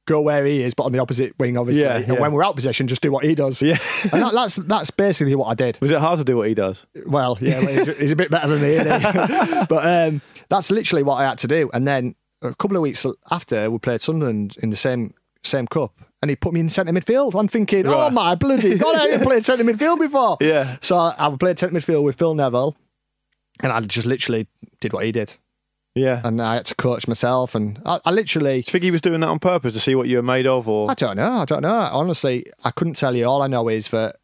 go where he is, but on the opposite wing, obviously. Yeah, and yeah. when we're out of possession, just do what he does. Yeah. And that, that's that's basically what I did. Was it hard to do what he does? Well, yeah, well, he's, he's a bit better than me, isn't he? But um, that's literally what I had to do. And then a couple of weeks after, we played Sunderland in the same same cup, and he put me in centre midfield. I'm thinking, Right. oh my bloody God, I haven't played centre midfield before. Yeah. So I, I played centre midfield with Phil Neville, and I just literally did what he did. Yeah. And I had to coach myself, and I, I literally... Do you think he was doing that on purpose to see what you were made of? Or I don't know. I don't know. Honestly, I couldn't tell you. All I know is that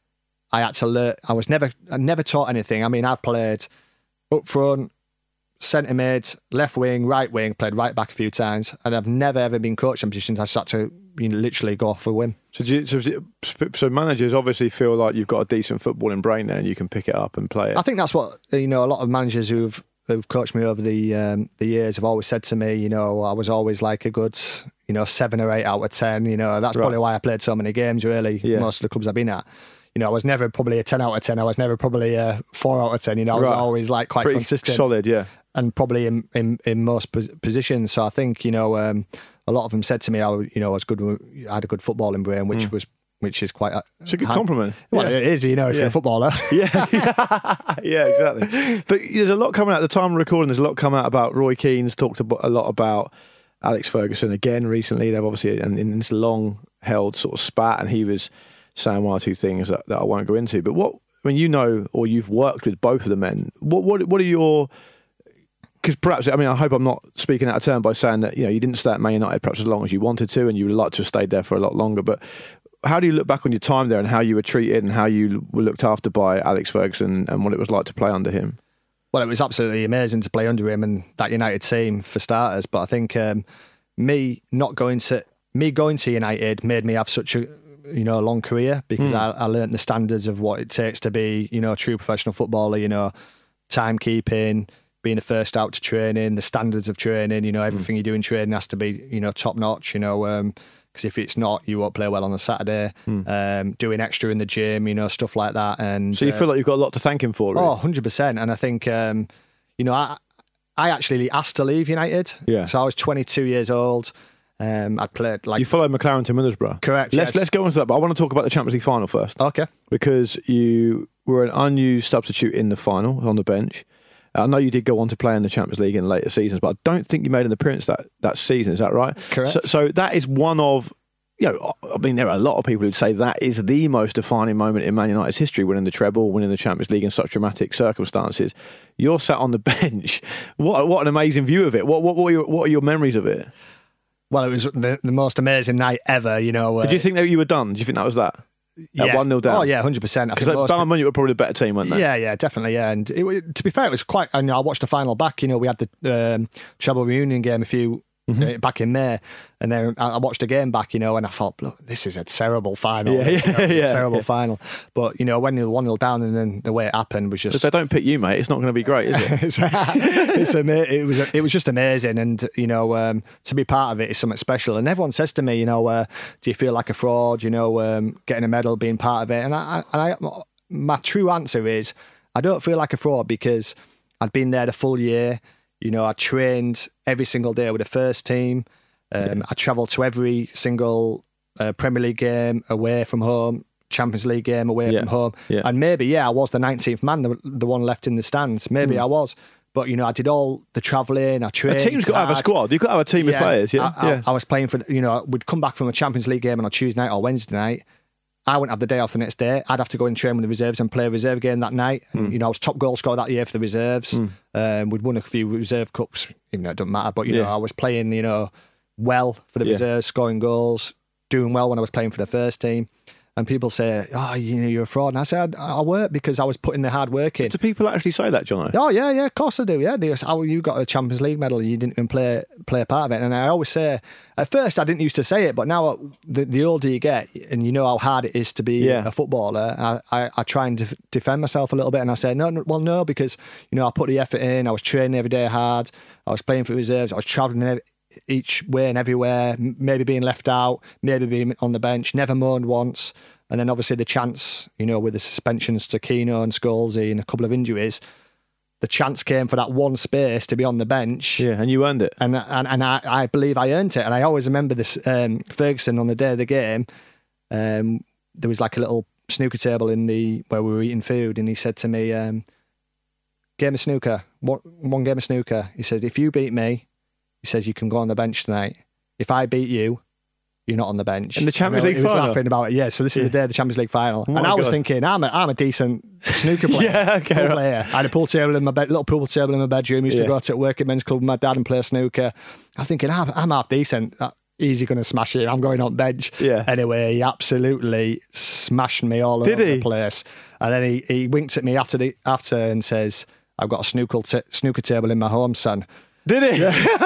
I had to learn. I was never, I never taught anything. I mean, I've played up front, centre mid, left wing, right wing, played right back a few times, and I've never ever been coached in positions. I just had to, you know, literally go off for a whim. So, do you, so, so managers obviously feel like you've got a decent footballing brain there, and you can pick it up and play it. I think that's what, you know, a lot of managers who've who've coached me over the um, the years have always said to me. You know, I was always like a good, you know, seven or eight out of ten. You know, that's Right. probably why I played so many games. Really, Yeah. most of the clubs I've been at. You know, I was never probably a ten out of ten. I was never probably a four out of ten. You know, I was Right. always like quite Pretty consistent, solid, yeah. and probably in in, in most pos- positions. So I think, you know, um, a lot of them said to me, I you know I was good, I had a good footballing brain, which Mm. was which is quite. A, It's a good hand- compliment. Well, Yeah. it is, you know, if Yeah. you're a footballer. Yeah, yeah, exactly. But there's a lot coming out at the time of recording. There's a lot come out about Roy Keane's talked a lot about Alex Ferguson again recently. They've obviously and in this long held sort of spat, and he was saying one or two things that, that I won't go into. But what when you know or you've worked with both of the men, what what what are your because perhaps, I mean, I hope I'm not speaking out of turn by saying that, you know, you didn't stay at Man United perhaps as long as you wanted to, and you would like to have stayed there for a lot longer. But how do you look back on your time there and how you were treated and how you were looked after by Alex Ferguson and what it was like to play under him? Well, it was absolutely amazing to play under him and that United team for starters. But I think um, me not going to me going to United made me have such a you know a long career because Mm. I, I learnt the standards of what it takes to be you know a true professional footballer. You know, timekeeping, being the first out to training, the standards of training. You know, everything you do in training has to be you know top notch. You know. Um, Because if it's not, you won't play well on the Saturday. Mm. Um, doing extra in the gym, you know, stuff like that. And So you uh, feel like you've got a lot to thank him for, really? Oh, one hundred percent. And I think, um, you know, I I actually asked to leave United. Yeah. So I was twenty-two years old. Um, I'd played like... You followed McLaren to Middlesbrough. Correct, Let's yes. let's go on to that, but I want to talk about the Champions League final first. Okay. Because you were an unused substitute in the final, on the bench. I know you did go on to play in the Champions League in later seasons, but I don't think you made an appearance that, that season. Is that right? Correct. So, so that is one of... You know, I mean, there are a lot of people who'd say that is the most defining moment in Man United's history, winning the treble, winning the Champions League in such dramatic circumstances. You're sat on the bench. What what an amazing view of it. What what, what, are, your, what are your memories of it? Well, it was the, the most amazing night ever, you know. Uh, Did you think that you were done? Did you think that was that? yeah. At one nil down? Oh, yeah, one hundred percent. I Because think most- Bayern Munich were probably a better team, weren't they? Yeah, yeah, definitely, yeah. And it, wa- to be fair, it was quite... I, know, I watched the final back. You know, we had the um, treble reunion game a few... Mm-hmm. uh, back in May, and then I I watched the game back, you know, and I thought, look, this is a terrible final. Yeah, you yeah, know, it's a yeah, terrible yeah. final. But, you know, when you're one nil down and then the way it happened was just... If they don't pick you, mate, it's not going to be great, is it? it's, it's ama- it was it was just amazing, and you know um, to be part of it is something special. And everyone says to me, you know, uh, do you feel like a fraud? You know, um, getting a medal, being part of it, and I, and I, my true answer is I don't feel like a fraud because I'd been there the full year. You know, I trained every single day with the first team. Um, I travelled to every single uh, Premier League game away from home, Champions League game away Yeah. from home. Yeah. And maybe, yeah, I was the nineteenth man, the, the one left in the stands. Maybe Mm. I was. But, you know, I did all the travelling, I trained. A team's got to have a hard. squad. You've got to have a team of players, yeah? I, I, yeah. I was playing for, you know, we'd come back from a Champions League game on a Tuesday night or Wednesday night. I wouldn't have the day off the next day. I'd have to go and train with the reserves and play a reserve game that night. Mm. And, you know, I was top goal scorer that year for the reserves. Um, we'd won a few reserve cups, even though it doesn't matter. But, you Yeah. know, I was playing, you know, well for the Yeah. reserves, scoring goals, doing well when I was playing for the first team. And people say, oh, you know, you're a fraud. And I said, I, I work because I was putting the hard work in. Do people actually say that, Jono? Oh yeah, yeah, of course I do. Yeah, they say, oh, you got a Champions League medal, you didn't even play play a part of it. And I always say, at first I didn't used to say it, but now the, the older you get, and you know how hard it is to be Yeah. a footballer, I, I, I try and def- defend myself a little bit, and I say, no, no, well, no, because you know I put the effort in, I was training every day hard, I was playing for reserves, I was travelling ev- each way and everywhere, m- maybe being left out, maybe being on the bench, never moaned once. And then obviously the chance, you know, with the suspensions to Keano and Scholesy and a couple of injuries, the chance came for that one space to be on the bench. Yeah, and you earned it. And and, and I, I believe I earned it. And I always remember this, um, Ferguson on the day of the game, um, there was like a little snooker table in the where we were eating food, and he said to me, um, game of snooker, one, one game of snooker. He said, if you beat me, he says, you can go on the bench tonight. If I beat you, you're not on the bench. In the Champions you know, League he was final? laughing about it. Yeah, so this is Yeah. the day of the Champions League final. Oh and I was God. thinking, I'm a, I'm a decent snooker player. Yeah, okay, Pool right. player. I had a pool table in my bed, little pool table in my bedroom. Used Yeah. to go to work at men's club with my dad and play snooker. I'm thinking, I'm, I'm half decent. Uh, Easy going to smash it. I'm going on bench. Yeah. Anyway, he absolutely smashed me all Did over he? the place. And then he, he winked at me after the after and says, I've got a snooker, t- snooker table in my home, son. Did he?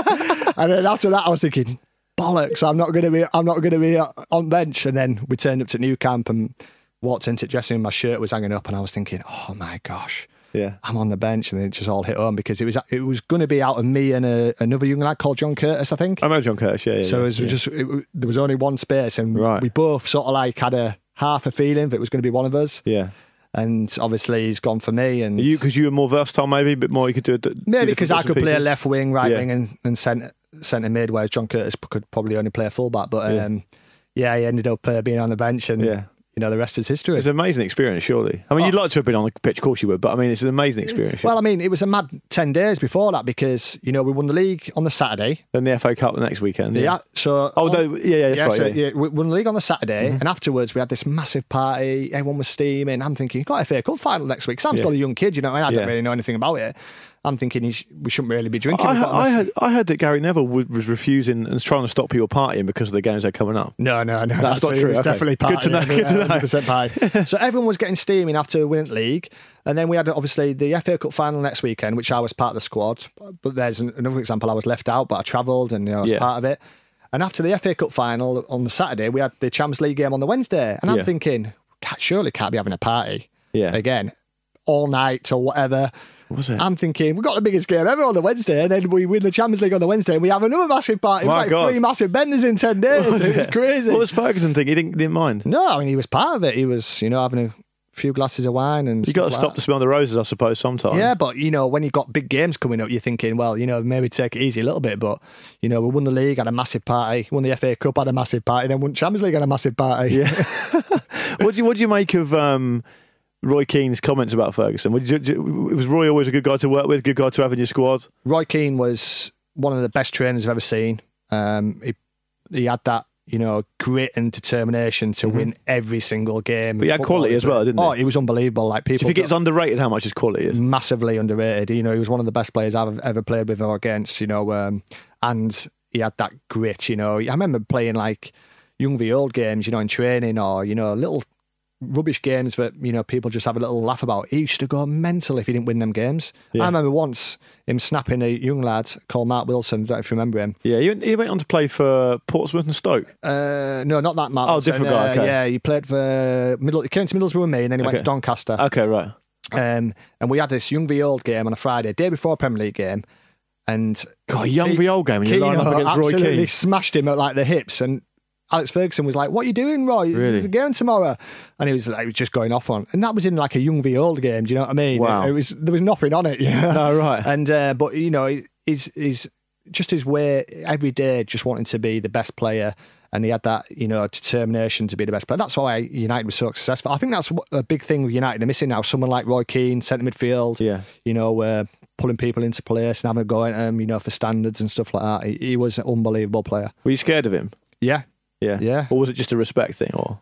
And then after that, I was thinking, bollocks! I'm not going to be. I'm not going to be on bench. And then we turned up to New Camp and walked into dressing room. My shirt was hanging up, and I was thinking, oh my gosh, Yeah. I'm on the bench. And then it just all hit home because it was it was going to be out of me and a, another young lad called John Curtis, I think. I know John Curtis, yeah. yeah so yeah, it was yeah. just it, there was only one space, and Right. we both sort of like had a half a feeling that it was going to be one of us. Yeah. And obviously he's gone for me. And You because you were more versatile, maybe a bit more. You could do it. maybe because I could play left wing, right Yeah. wing, and, and centre centre mid, whereas John Curtis could probably only play fullback. But Yeah. um, yeah, he ended up uh, being on the bench, and Yeah. you know the rest is history. It's an amazing experience, surely. I mean, you'd like to have been on the pitch, of course you would, but I mean, it's an amazing experience. Well, I mean, it was a mad ten days before that because you know we won the league on the Saturday. Then the F A Cup the next weekend. Yeah. Yeah. So Oh, no, yeah, yeah, that's yeah, right. so, yeah. yeah, we won the league on the Saturday, and afterwards we had this massive party. Everyone was steaming. I'm thinking, you've got a F A Cup final next week. So I'm Yeah. still a young kid, you know, and I don't Yeah. really know anything about it. I'm thinking you sh- we shouldn't really be drinking. I, We've got I, this- heard, I heard that Gary Neville would, was refusing and trying to stop people partying because of the games that are coming up. No, no, no. That's not it true. was Okay. definitely Good to partying, know, good to yeah, know. one hundred percent party. So everyone was getting steaming after winning the league. And then we had obviously the F A Cup final next weekend, which I was part of the squad. But there's an- another example. I was left out, but I travelled and you know, I was Yeah. part of it. And after the F A Cup final on the Saturday, we had the Champions League game on the Wednesday. And I'm Yeah. thinking, "Can't- surely can't be having a party Yeah. again all night or whatever. What was it? I'm thinking, we've got the biggest game ever on the Wednesday, and then we win the Champions League on the Wednesday, and we have another massive party. It was My like God. three massive benders in ten days. What was it was it? crazy. What was Ferguson think? He didn't, didn't mind. No, I mean, he was part of it. He was, you know, having a few glasses of wine and You got to stuff stop like the smell of the roses, I suppose, that. sometimes. Yeah, but, you know, when you've got big games coming up, you're thinking, well, you know, maybe take it easy a little bit. But, you know, we won the league, had a massive party, won the F A Cup, had a massive party, then won Champions League, had a massive party. Yeah. what do you What do you make of um, Roy Keane's comments about Ferguson? Would you, do you- was Roy always a good guy to work with, good guy to have in your squad? Roy Keane was one of the best trainers I've ever seen. Um, he, he had that, you know, grit and determination to win every single game. But he had Football quality as well, didn't he? Oh, he was unbelievable. Like people Do you think it's don't- underrated how much his quality is? massively underrated. You know, he was one of the best players I've ever played with or against, you know, um, and he had that grit, you know. I remember playing like young v old games, you know, in training or, you know, little rubbish games that, you know, people just have a little laugh about. He used to go mental if he didn't win them games. Yeah. I remember once him snapping a young lad called Mark Wilson, I don't know if you remember him. Yeah, he went, he went on to play for Portsmouth and Stoke. Uh, no, not that Mark Oh, Wilson. different guy, Uh, okay. Yeah, he played for Middle. He came to Middlesbrough with me and then he went Okay. to Doncaster. Okay, right. Um, and we had this young v old game on a Friday, day before a Premier League game. And God, a young v old game and you're Keane lining up against Roy absolutely Keane. smashed him at like the hips. And Alex Ferguson was like, "What are you doing, Roy? Really? There's a game tomorrow." And he was like, he was just going off on. And that was in like a young v old game. Do you know what I mean? Wow. It, it was there was nothing on it. You know? No, right. And uh, but you know, he's he's just his way every day, just wanting to be the best player. And he had that, you know, determination to be the best player. That's why United was so successful. I think that's what- a big thing with United are missing now. Someone like Roy Keane, centre midfield, Yeah. you know, uh, pulling people into place and having a go at them, you know, for standards and stuff like that. He, he was an unbelievable player. Were you scared of him? Yeah. Yeah. Yeah. Or was it just a respect thing? Or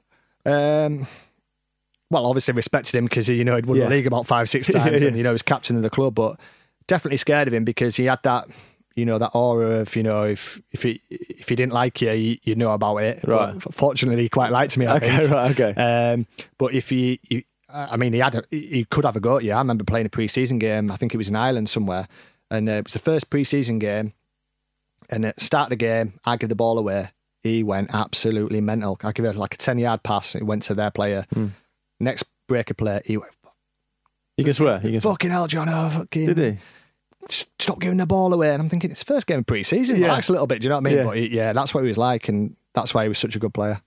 Um, well, obviously respected him because, you know, he'd won Yeah. the league about five, six Yeah, times yeah. and, you know, he was captain of the club, but definitely scared of him because he had that, you know, that aura of, you know, if if he if he didn't like you, you, you know about it. Right. But fortunately, he quite liked me, I Okay, think. right, okay. Um, but if he, he, I mean, he had, a, he could have a go at you. I remember playing a pre-season game. I think it was in Ireland somewhere, and uh, it was the first pre-season game. And at the start of the game, I give the ball away. He went absolutely mental. I give it like a ten-yard pass. It went to their player. Next break of play, he went, you can swear. You can fucking hell, John, oh, fucking... Did he? Stop giving the ball away. And I'm thinking, it's first game of pre-season. Yeah. Relax a little bit, do you know what I mean? Yeah. But he, yeah, that's what he was like, and that's why he was such a good player.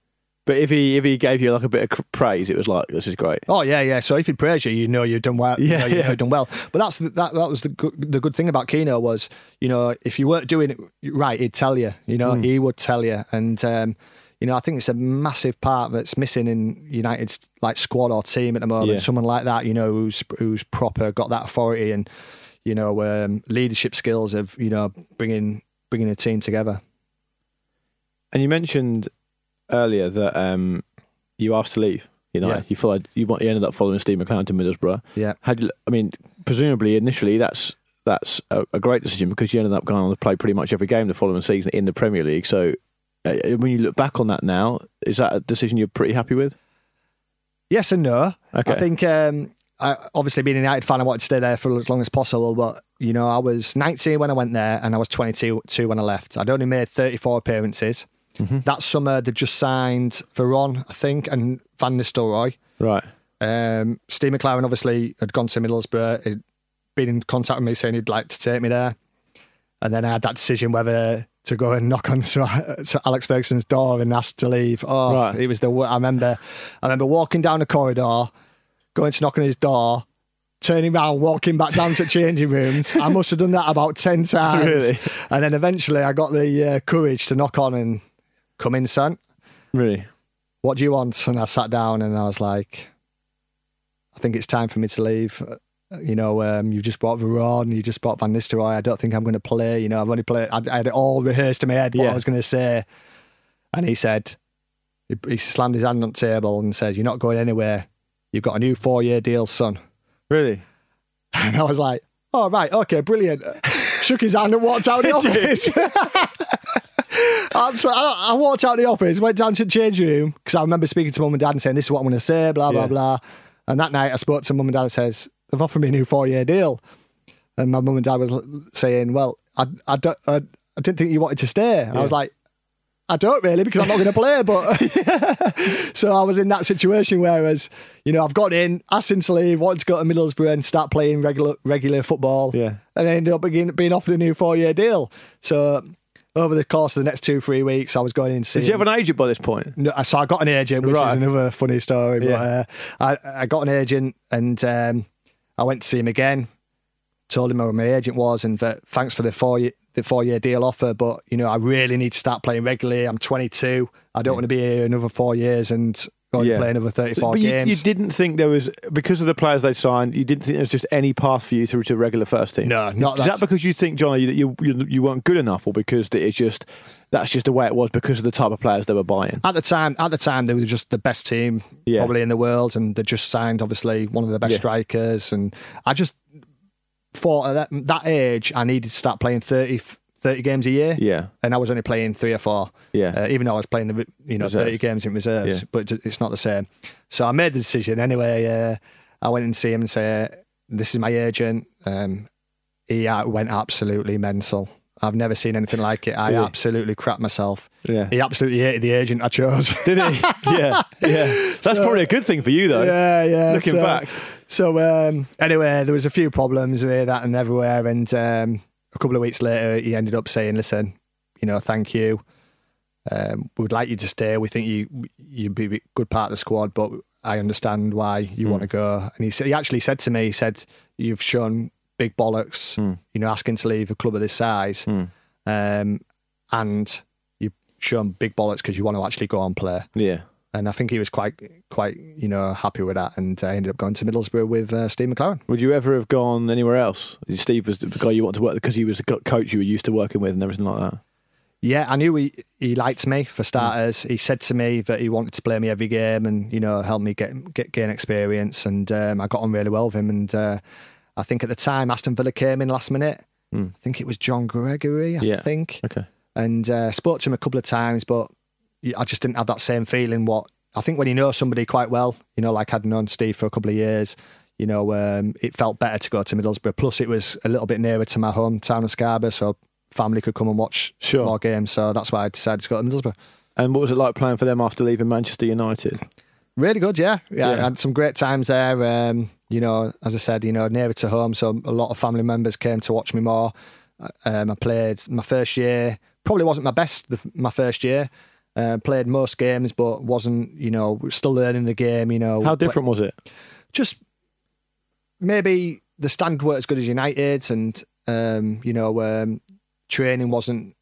But if he if he gave you like a bit of praise, it was like, this is great. Oh yeah, yeah. So if he'd praise you, you know you've done well. Yeah, you know, you yeah. know you've done well. But that's the, that. That was the good, the good thing about Keano was, you know, if you weren't doing it right, he'd tell you. You know, mm. he would tell you. And um, you know, I think it's a massive part that's missing in United's like squad or team at the moment. Yeah. Someone like that, you know, who's who's proper, got that authority and you know um, leadership skills of you know bringing bringing a team together. And you mentioned earlier that. Um, You asked to leave, you know. Yeah. You followed. You, you ended up following Steve McClaren to Middlesbrough. Yeah. Had you, I mean, presumably initially that's that's a, a great decision because you ended up going on to play pretty much every game the following season in the Premier League. So, uh, when you look back on that now, is that a decision you're pretty happy with? Yes and no. Okay. I think um, I, obviously being a United fan, I wanted to stay there for as long as possible. But you know, I was nineteen when I went there, and I was twenty-two when I left. I'd only made thirty-four appearances. Mm-hmm. That summer, they just signed Veron, I think, and Van Nistelrooy. Right. Um, Steve McClaren obviously had gone to Middlesbrough. He'd been in contact with me saying he'd like to take me there. And then I had that decision whether to go and knock on to, to Alex Ferguson's door and ask to leave. Oh, right. It was the. I remember. I remember walking down the corridor, going to knock on his door, turning around, walking back down to changing rooms. I must have done that about ten times. Really? And then eventually, I got the uh, courage to knock on and. Come in, son. Really? What do you want? And I sat down and I was like, I think it's time for me to leave. You know, um, you've just bought Veron, you just bought Van Nistelrooy. I don't think I'm going to play. You know, I've only played, I, I had it all rehearsed in my head what yeah. I was going to say. And he said, he, he slammed his hand on the table and said, you're not going anywhere. You've got a new four-year deal, son. Really? And I was like, oh, right, okay, brilliant. Shook his hand and walked out of the office. So I, I walked out of the office, went down to the change room because I remember speaking to mum and dad and saying, this is what I'm going to say, blah, blah, yeah. blah. And that night I spoke to mum and dad and says, they've offered me a new four-year deal. And my mum and dad was saying, well, I, I, don't, I, I didn't think you wanted to stay. And yeah. I was like, I don't really because I'm not going to play. But so I was in that situation whereas, you know, I've got in, asked him to leave, wanted to go to Middlesbrough and start playing regular regular football. Yeah. And then ended up being, being offered a new four-year deal. So... Over the course of the next two, three weeks, I was going in to see. Did you have an agent by this point? No, so I got an agent, which right. is another funny story. Yeah. But uh, I, I got an agent and um, I went to see him again, told him who my agent was and that thanks for the four year, the four year deal offer, but you know, I really need to start playing regularly. I'm twenty-two. I don't yeah. want to be here another four years and go yeah. and play another thirty-four so, but games. You, you didn't think there was, because of the players they signed, you didn't think there was just any path for you through to regular first team? No, not Is that because you think, Johnny, that you, you you weren't good enough or because it's just... That's just the way it was because of the type of players they were buying. At the time, at the time, they were just the best team yeah. probably in the world, and they just signed obviously one of the best yeah. strikers. And I just thought at that, that age, I needed to start playing thirty, thirty games a year. Yeah, and I was only playing three or four. Yeah, uh, even though I was playing the you know Reserve. thirty games in reserves, yeah. but it's not the same. So I made the decision anyway. Uh, I went and see him and said, "This is my agent." Um, he went absolutely mental. I've never seen anything like it. I Did he? absolutely crapped myself. Yeah. He absolutely hated the agent I chose. Did he? Yeah, yeah. That's So- probably a good thing for you, though. Yeah, yeah. Looking so, back. So um, anyway, there was a few problems here, that, and everywhere. And um, a couple of weeks later, he ended up saying, "Listen, you know, thank you. Um, we would like you to stay. We think you you'd be a good part of the squad, but I understand why you Mm. want to go." And he said, he actually said to me, he said, "You've shown big bollocks, Mm. you know, asking to leave a club of this size, Mm. um, and you've shown big bollocks because you want to actually go and play." Yeah. And I think he was quite, quite, you know, happy with that. And I ended up going to Middlesbrough with uh, Steve McClaren. Would you ever have gone anywhere else? Steve was the guy you want to work because he was the co- coach you were used to working with and everything like that. Yeah, I knew he, he liked me for starters. Mm. He said to me that he wanted to play me every game and, you know, help me get, get gain experience. And um, I got on really well with him. And uh, I think at the time, Aston Villa came in last minute. Mm. I think it was John Gregory, I yeah. think. Okay. And uh, spoke to him a couple of times, but I just didn't have that same feeling. What I think when you know somebody quite well, you know, like I'd known Steve for a couple of years, you know, um, it felt better to go to Middlesbrough. Plus, it was a little bit nearer to my hometown of Scarborough, so family could come and watch sure. more games. So that's why I decided to go to Middlesbrough. And what was it like playing for them after leaving Manchester United? Really good, yeah. Yeah, yeah. I had some great times there. Um, you know, as I said, you know, nearer to home, so a lot of family members came to watch me more. Um, I played my first year, probably wasn't my best the, my first year. Uh, played most games, but wasn't, you know, still learning the game, you know. How different was it? Just maybe the standard weren't as good as United's, and, um, you know, um, training wasn't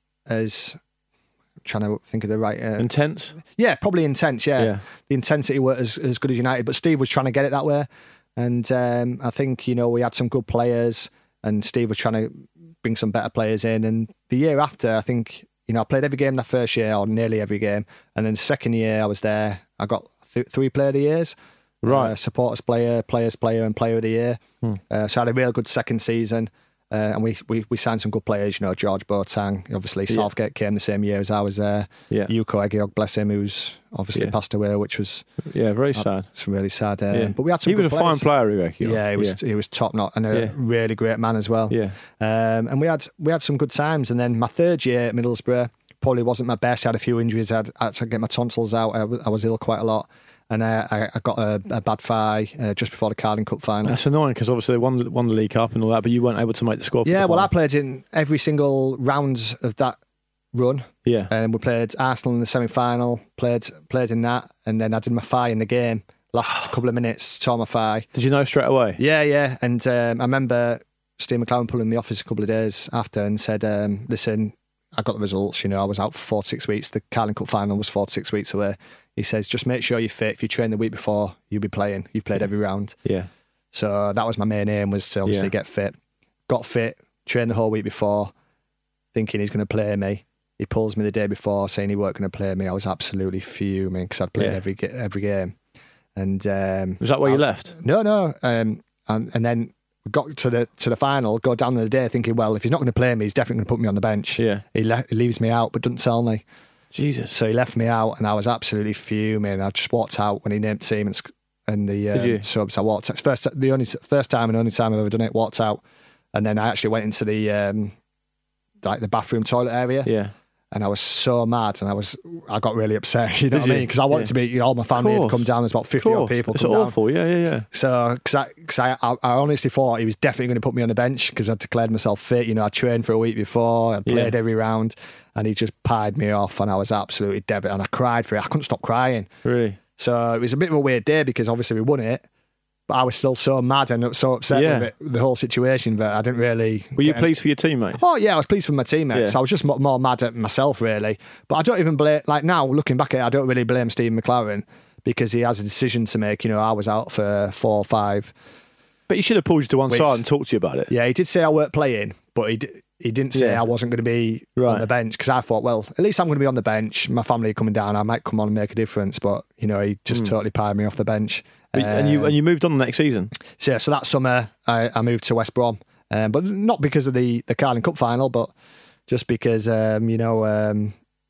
as, I'm trying to think of the right... Uh, intense? Yeah, probably intense, yeah. yeah. The intensity weren't as, as good as United, but Steve was trying to get it that way. And um, I think, you know, we had some good players, and Steve was trying to bring some better players in. And the year after, I think... You know, I played every game that first year, or nearly every game. And then the second year I was there, I got th- three player of the years. Right. Uh, supporters player, players player, and player of the year. Hmm. Uh, so I had a real good second season. Uh, and we, we we signed some good players, you know, George Boateng. Obviously, yeah. Southgate came the same year as I was there. Yeah. Yuko Egiog, bless him, who's obviously yeah. passed away, which was... Yeah, very sad. It's really sad. Um, yeah. But we had some He was good a players. fine player, Egiog. Yeah, he was, yeah. he was top notch, and a yeah. really great man as well. Yeah. Um, and we had we had some good times. And then my third year at Middlesbrough, probably wasn't my best. I had a few injuries. I had, I had to get my tonsils out. I was, I was ill quite a lot. And uh, I, I got a, a bad thigh uh, just before the Carling Cup final. That's annoying because obviously they won, won the League Cup and all that, but you weren't able to make the squad. Yeah, the well, I played in every single round of that run. Yeah. And we played Arsenal in the semi-final, played played in that, and then I did my thigh in the game. Last couple of minutes, tore my thigh. Did you know straight away? Yeah, yeah. And um, I remember Steve McLaren pulling me in the office a couple of days after and said, um, listen, I got the results. You know, I was out for four to six weeks. The Carling Cup final was four to six weeks away. He says, just make sure you're fit. If you train the week before, you'll be playing. You've played yeah. every round. Yeah. So that was my main aim, was to obviously yeah. get fit. Got fit, trained the whole week before, thinking he's going to play me. He pulls me the day before saying he weren't going to play me. I was absolutely fuming because I'd played yeah. every every game. And um, was that where I, you left? No, no. Um, and, and then we got to the to the final, go down the day thinking, well, if he's not going to play me, he's definitely going to put me on the bench. Yeah. He, le- he leaves me out, but doesn't tell me. Jesus. So he left me out, and I was absolutely fuming. I just walked out when he named the team and, and the um, subs. I walked out. First, the only first time and only time I've ever done it. Walked out, and then I actually went into the um, like the bathroom toilet area. Yeah. And I was so mad, and I was I got really upset. You know Did what I mean? Because I wanted yeah. to be, you know, all my family had come down. There's about fifty odd people. It's come awful. Down. Yeah, yeah, yeah. So because I, cause I, I, I honestly thought he was definitely going to put me on the bench because I'd declared myself fit. You know, I trained for a week before. I played yeah. every round, and he just pied me off, and I was absolutely devastated. And I cried for it. I couldn't stop crying. Really? So it was a bit of a weird day because obviously we won it. But I was still so mad and so upset yeah. with it, the whole situation, that I didn't really... Were you pleased for your teammates? Oh, yeah, I was pleased for my teammates. Yeah. I was just more, more mad at myself, really. But I don't even blame... Like, now, looking back at it, I don't really blame Steve McLaren because he has a decision to make. You know, I was out for four or five... But he should have pulled you to one weeks. side and talked to you about it. Yeah, he did say I weren't playing, but he, d- he didn't say yeah. I wasn't going to be right. on the bench, because I thought, well, at least I'm going to be on the bench. My family are coming down. I might come on and make a difference. But, you know, he just mm. totally pied me off the bench. Um, and you and you moved on the next season? So, yeah, so that summer I, I moved to West Brom. Um, but not because of the, the Carling Cup final, but just because, um, you know, um,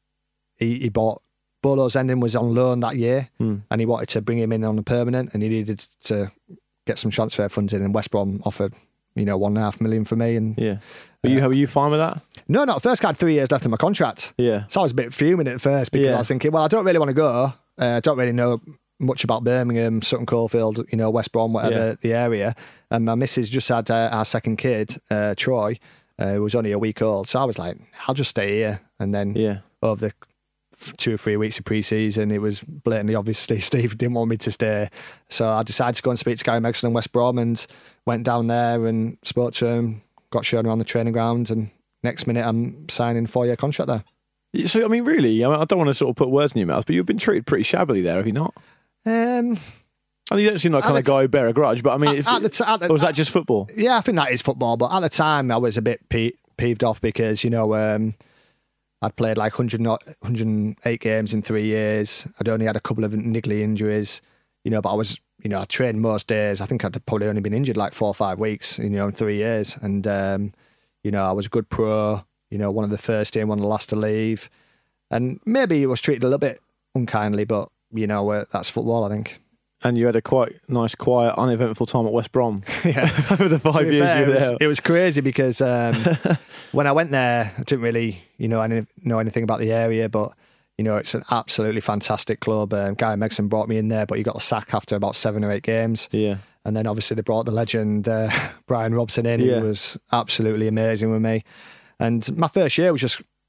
he, he bought... Bolo Zenden was on loan that year, mm. and he wanted to bring him in on a permanent, and he needed to get some transfer funds in, and West Brom offered, you know, one and a half million for me. And yeah, were you uh, were you fine with that? No, no. First, I had three years left in my contract. Yeah, so I was a bit fuming at first because yeah. I was thinking, well, I don't really want to go. Uh, I don't really know much about Birmingham, Sutton Coldfield, you know, West Brom, whatever yeah. the area. And my missus just had uh, our second kid, uh, Troy, uh, who was only a week old. So I was like, I'll just stay here. And then yeah. over the two or three weeks of pre-season, it was blatantly obviously Steve didn't want me to stay, so I decided to go and speak to Gary Megson and West Brom, and went down there and spoke to him, got shown around the training ground, and next minute I'm signing a four-year contract there. So I mean, really, I, mean, I don't want to sort of put words in your mouth, but you've been treated pretty shabbily there, have you not? Um, I mean, you don't seem like the kind of guy who bear a grudge, but I mean, at, if, at the t- at the, or was that at, just football? Yeah, I think that is football, but at the time I was a bit pe- peeved off because, you know, um, I'd played like one hundred, one hundred eight games in three years. I'd only had a couple of niggly injuries, you know, but I was, you know, I trained most days. I think I'd probably only been injured like four or five weeks, you know, in three years. And, um, you know, I was a good pro, you know, one of the first in, one of the last to leave. And maybe it was treated a little bit unkindly, but, you know, uh, that's football, I think. And you had a quite nice, quiet, uneventful time at West Brom. Yeah. Over the five years fair, you were it was, there. It was crazy because um, when I went there, I didn't really, you know, any, know anything about the area, but, you know, it's an absolutely fantastic club. Um, Gary Megson brought me in there, but he got a sack after about seven or eight games. Yeah. And then obviously they brought the legend, uh, Brian Robson in. Yeah. He was absolutely amazing with me. And my first year was just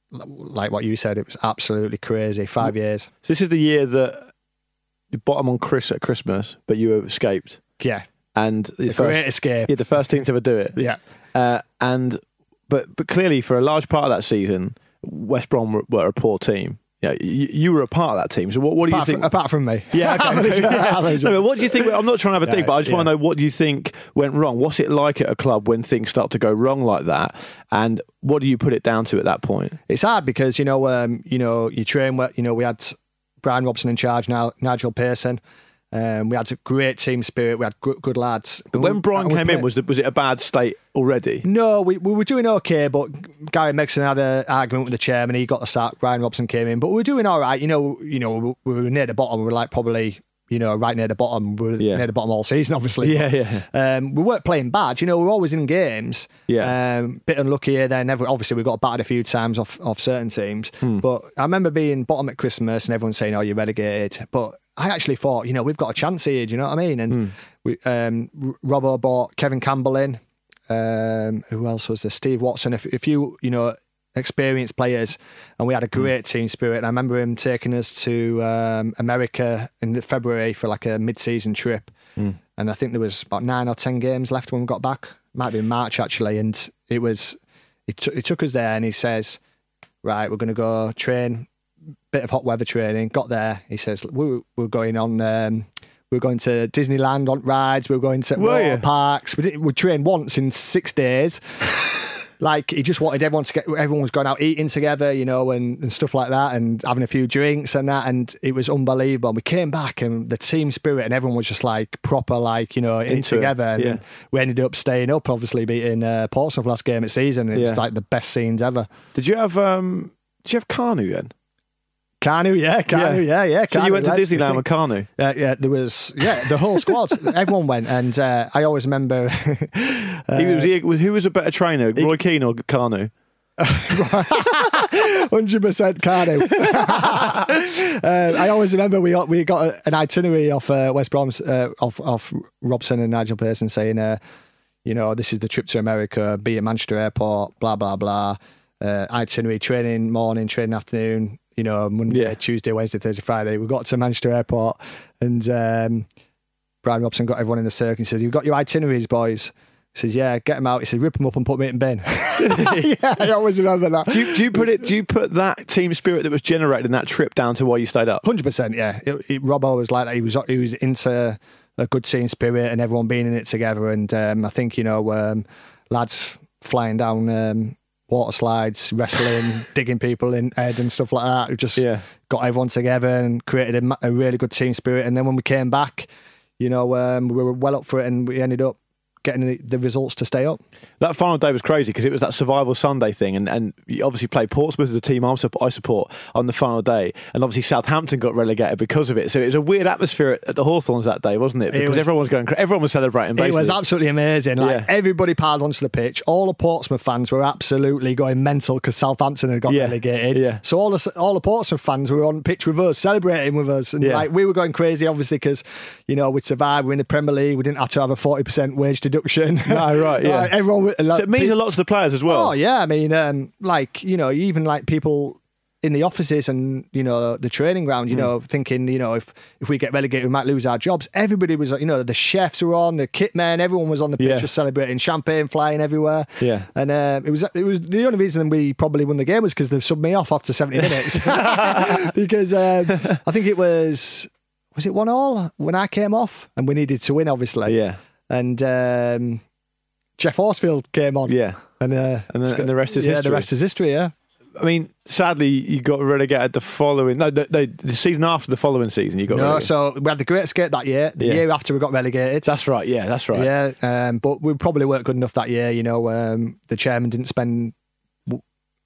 like what you said, it was absolutely crazy. Five years. So this is the year that you bottom on Chris at Christmas, but you escaped. Yeah. And the, the first, great escape. Yeah, the first team to ever do it. Yeah. Uh, and but but clearly for a large part of that season, West Brom were, were a poor team. Yeah, you, you were a part of that team. So what, what do apart you think? From, apart from me. Yeah, okay. yeah. No, but what do you think? I'm not trying to have a dig, yeah, but I just yeah. want to know, what do you think went wrong? What's it like at a club when things start to go wrong like that? And what do you put it down to at that point? It's hard because, you know, um, you know, you train, you know, we had Brian Robson in charge now, Nigel Pearson. Um, we had a great team spirit. We had good, good lads. But when Brian came played, in, was the, was it a bad state already? No, we we were doing okay. But Gary Megson had an argument with the chairman. He got the sack. Brian Robson came in, but we were doing all right. You know, you know, we were near the bottom. We were like probably, you know, right near the bottom. We were Yeah. near the bottom all season, obviously. Yeah, but, yeah. Um, we weren't playing bad. You know, we were always in games. Yeah. Um, bit unlucky here, there. Never. Obviously, we got battered a few times off off certain teams. Hmm. But I remember being bottom at Christmas and everyone saying, "Oh, you're relegated." But I actually thought, you know, we've got a chance here. Do you know what I mean? And Mm. we, um, Robbo brought Kevin Campbell in. Um, who else was there? Steve Watson. A, f- a few, you know, experienced players, and we had a great mm. team spirit. And I remember him taking us to um, America in February for like a mid-season trip. Mm. And I think there was about nine or ten games left when we got back. Might be in March actually. And it was, he, t- he took us there and he says, "Right, we're going to go train." Bit of hot weather training. Got there. He says we were, we were going on. Um, we were going to Disneyland on rides. We were going to Were water you? parks. We didn't. We trained once in six days. Like he just wanted everyone to get. Everyone was going out eating together, you know, and, and stuff like that, and having a few drinks and that. And it was unbelievable. And we came back, and the team spirit and everyone was just like proper, like you know, in Into it, together. And yeah. we ended up staying up, obviously beating uh, Portsmouth last game of season. It Yeah. was like the best scenes ever. Did you have um? Did you have Carnu then? Carnu, yeah, Carnu, yeah, yeah. So you Carnu, went to like, Disneyland I with think- Carnu? Uh, yeah, there was, yeah, the whole squad, everyone went, and uh, I always remember. uh, He was, he, who was a better trainer, Roy Keane or Carnu? Hundred percent Carnu. uh, I always remember we got we got an itinerary off uh, West Brom's uh, off off Robson and Nigel Pearson saying, uh, you know, this is the trip to America, be at Manchester Airport, blah blah blah. Uh, itinerary, training morning, training afternoon. You know, Monday, Yeah. Tuesday, Wednesday, Thursday, Friday. We got to Manchester Airport, and um, Brian Robson got everyone in the circle. He says, "You've got your itineraries, boys." He says, "Yeah, get them out." He said, "Rip them up and put them in bin." Yeah, I always remember that. Do you, do you put it? Do you put that team spirit that was generated in that trip down to why you stayed up? Hundred percent, yeah. It, it, Robbo was like that. He was he was into a good team spirit and everyone being in it together. And um, I think you know, um, lads flying down um, water slides, wrestling, digging people in head and stuff like that. It just Yeah. got everyone together and created a, ma- a really good team spirit. And then when we came back, you know, um, we were well up for it, and we ended up getting the, the results to stay up. That final day was crazy because it was that Survival Sunday thing, and, and you obviously played Portsmouth as a team I support, I support on the final day, and obviously Southampton got relegated because of it. So it was a weird atmosphere at, at the Hawthorns that day, wasn't it? Because was- everyone was going, cra- everyone was celebrating. Basically. It was absolutely amazing. Like Yeah. everybody piled onto the pitch. All the Portsmouth fans were absolutely going mental because Southampton had got Yeah. relegated. Yeah. So all the all the Portsmouth fans were on pitch with us, celebrating with us, and Yeah. like we were going crazy, obviously, because you know we survived. We're in the Premier League. We didn't have to have a forty percent wage deduction. No, right, yeah. Like, everyone. was- Like, So it means a lot to the players as well. Oh yeah, I mean, um, like you know, even like people in the offices and you know the training ground, you Mm. know, thinking you know if if we get relegated, we might lose our jobs. Everybody was, you know, the chefs were on, the kit men, everyone was on the pitch Yeah. just celebrating, champagne flying everywhere. Yeah. and um, it was it was the only reason we probably won the game was because they subbed me off after seventy minutes because um, I think it was was it one all when I came off and we needed to win, obviously. Yeah. and. Um, Jeff Horsfield came on. Yeah. And, uh, And the- and the rest is yeah, history. the rest is history, yeah. I mean, sadly, you got relegated the following. No, the, the, the season after the following season, you got No, relegated. so we had the Great Escape that year. The Yeah. year after we got relegated. That's right. Yeah, that's right. Yeah, um, but we probably weren't good enough that year. You know, um, the chairman didn't spend uh,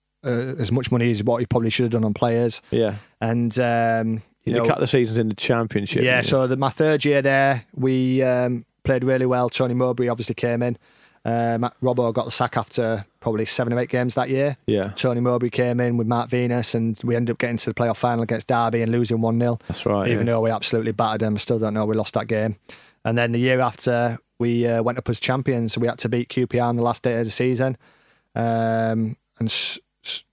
as much money as what he probably should have done on players. Yeah. And, um, you You know, cut the seasons in the Championship. yeah, didn't you? so the, my third year there, we um, played really well. Tony Mowbray obviously came in. Um, Robbo got the sack after probably seven or eight games that year. Yeah. Tony Mowbray came in with Mark Venus, and we ended up getting to the playoff final against Derby and losing one nil. That's right. Even yeah. though we absolutely battered them. I still don't know we lost that game. And then the year after, we uh, went up as champions. So we had to beat Q P R on the last day of the season. Um, and s- s-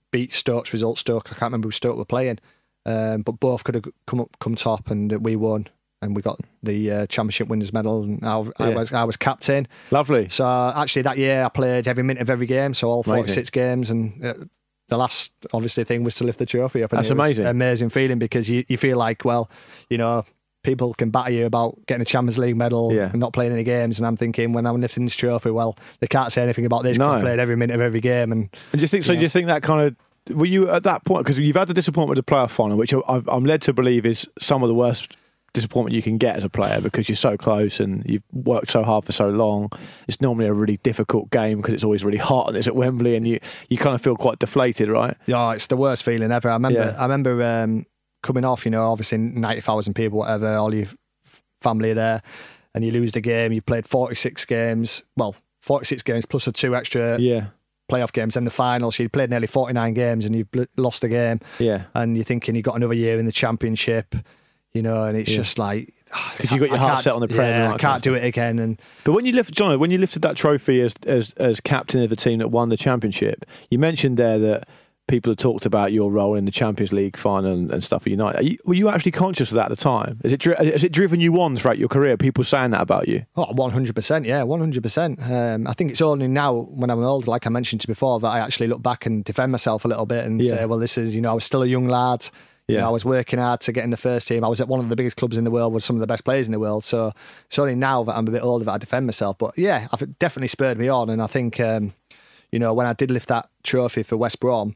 beat Stoke's result. Stoke, I can't remember who Stoke were playing, um, but both could have come up, come top, and we won. And we got the uh, championship winners medal, and I, I Yeah. was I was captain. Lovely. So actually, that year I played every minute of every game, so all forty-six games, and uh, the last obviously thing was to lift the trophy up. And That's it was amazing. an amazing feeling, because you, you feel like, well, you know, people can batter you about getting a Champions League medal Yeah. and not playing any games, and I'm thinking, when I'm lifting this trophy, well, they can't say anything about this because No. I played every minute of every game. And And do you think so? Yeah. Do you think that kind of were you at that point, because you've had the disappointment of the playoff final, which I- I'm led to believe is some of the worst disappointment you can get as a player, because you're so close and you've worked so hard for so long. It's normally a really difficult game because it's always really hot and it's at Wembley, and you, you kind of feel quite deflated, right? yeah, it's the worst feeling ever. I remember, Yeah. I remember um, coming off. You know, obviously ninety thousand people, whatever, all your f- family are there, and you lose the game. You played forty-six games. Well, forty-six games plus the two extra Yeah, playoff games, and the final. So you played nearly forty-nine games, and you bl- lost the game. yeah. And you're thinking you got another year in the championship. You know, and it's Yeah. just like, Because you got your I heart can't- set on the Prem and all Yeah, that I kind of can't do it again. And But when you lift, John, when you lifted that trophy as, as as captain of the team that won the championship, you mentioned there that people had talked about your role in the Champions League final and, and stuff for United. Are you, were you actually conscious of that at the time? Is it dri- has it driven you on throughout your career? People saying that about you? Oh, one hundred percent, yeah, one hundred percent. Um, I think it's only now, when I'm older, like I mentioned to you before, that I actually look back and defend myself a little bit and Yeah. say, well, this is, you know, I was still a young lad. You Yeah. know, I was working hard to get in the first team. I was at one of the biggest clubs in the world with some of the best players in the world. So it's only now that I'm a bit older that I defend myself. But yeah, I've definitely spurred me on. And I think, um, you know, when I did lift that trophy for West Brom,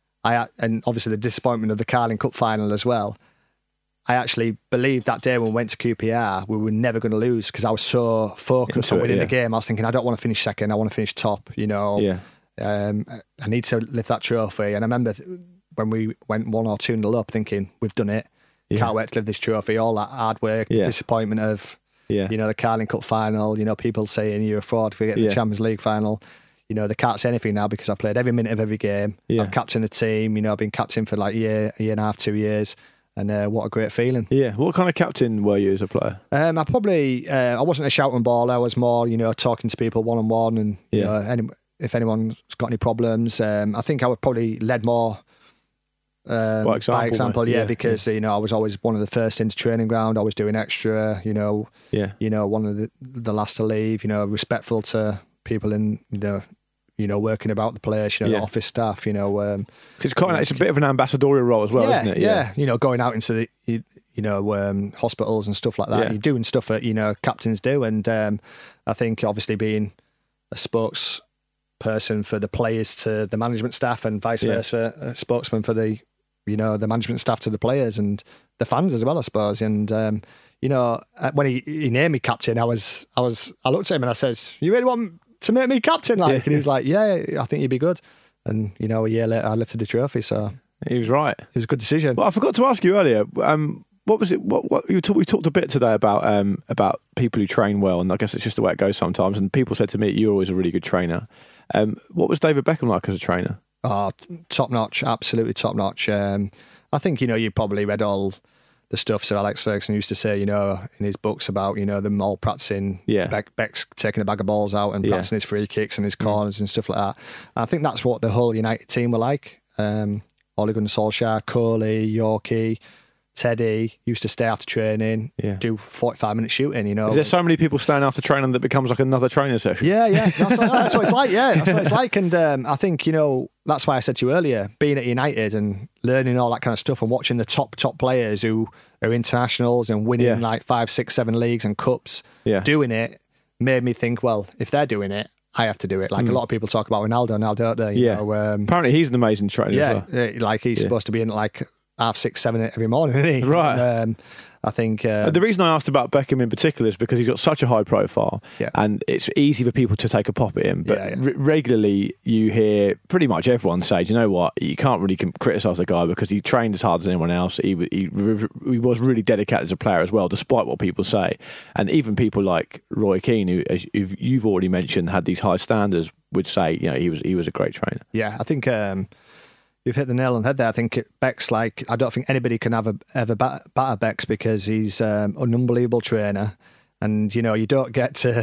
I and obviously the disappointment of the Carling Cup final as well, I actually believed that day when we went to Q P R, we were never going to lose, because I was so focused Into on it, winning yeah. the game. I was thinking, I don't want to finish second, I want to finish top, you know. Yeah. Um, I need to lift that trophy. And I remember th- when we went one or two nil up, thinking, we've done it. Yeah. Can't wait to lift this trophy. All that hard work, Yeah. the disappointment of, Yeah. you know, the Carling Cup final, you know, people saying you're a fraud for getting Yeah. the Champions League final. You know, they can't say anything now because I played every minute of every game. Yeah. I've captained a team, you know, I've been captain for like a year, a year and a half, two years. And uh, what a great feeling. Yeah. What kind of captain were you as a player? Um, I probably, uh, I wasn't a shouting baller. I was more, you know, talking to people one on one, and you Yeah. know, any, if anyone's got any problems, um, I think I would probably led more um, By example, by example, mate. yeah, Yeah, because you know I was always one of the first into training ground. I was doing extra, you know, Yeah. you know, one of the the last to leave. You know, respectful to people in, you know, you know, working about the place, you know, Yeah. the office staff, you know. Um, 'Cause it's kind of, it's a bit of an ambassadorial role as well, yeah, isn't it? Yeah. you know, going out into the, you, you know, um, hospitals and stuff like that. Yeah. You're doing stuff that, you know, captains do. And um, I think obviously being a spokesperson for the players to the management staff, and vice Yeah. versa, a spokesman for the, you know, the management staff to the players and the fans as well, I suppose. And, um, you know, uh, when he, he named me captain, I was, I was, I looked at him and I said, "You really want to make me captain?" Like, Yeah. and he was like, "Yeah, I think you'd be good." And, you know, a year later, I lifted the trophy. So He was right. it was a good decision. Well, I forgot to ask you earlier. Um, what was it? What, what you talk, we talked a bit today about um, about people who train well, and I guess it's just the way it goes sometimes. And people said to me, "You're always a really good trainer." Um, what was David Beckham like as a trainer? Oh, top notch, absolutely top notch. Um, I think, you know, you probably read all the stuff Sir Alex Ferguson used to say, you know, in his books about, you know, them all practicing, Yeah. Beck, Beck's taking a bag of balls out and Yeah. practicing his free kicks and his corners and stuff like that. And I think that's what the whole United team were like. Um, Ole Gunnar Solskjaer, Coley, Yorkie, Teddy used to stay after training, Yeah. do forty-five minute shooting, you know. Is there so many people staying after training that becomes like another training session? Yeah, yeah, that's what, that's what it's like. Yeah, that's what it's like. And um, I think, you know, that's why I said to you earlier, being at United and learning all that kind of stuff and watching the top top players who are internationals and winning Yeah. like five, six, seven leagues and cups, Yeah. doing it made me think, well, if they're doing it, I have to do it. Like a lot of people talk about Ronaldo now, don't they? You Yeah. know, um, Apparently, he's an amazing trainer yeah, as well. uh, like he's Yeah. supposed to be in like half six, seven every morning, isn't he? Right. And, um, I think uh, The reason I asked about Beckham in particular is because he's got such a high profile, Yeah. and it's easy for people to take a pop at him. But Yeah, yeah. re- regularly, you hear pretty much everyone say, "Do you know what? You can't really criticise the guy because he trained as hard as anyone else. He w- he, re- he was really dedicated as a player as well, despite what people say." And even people like Roy Keane, who, as you've you've already mentioned, had these high standards, would say, you know, he was he was a great trainer. Yeah, I think um, you've hit the nail on the head there. I think it, Beck's like, I don't think anybody can have a, ever bat, batter Beck's because he's um, an unbelievable trainer. And, you know, you don't get to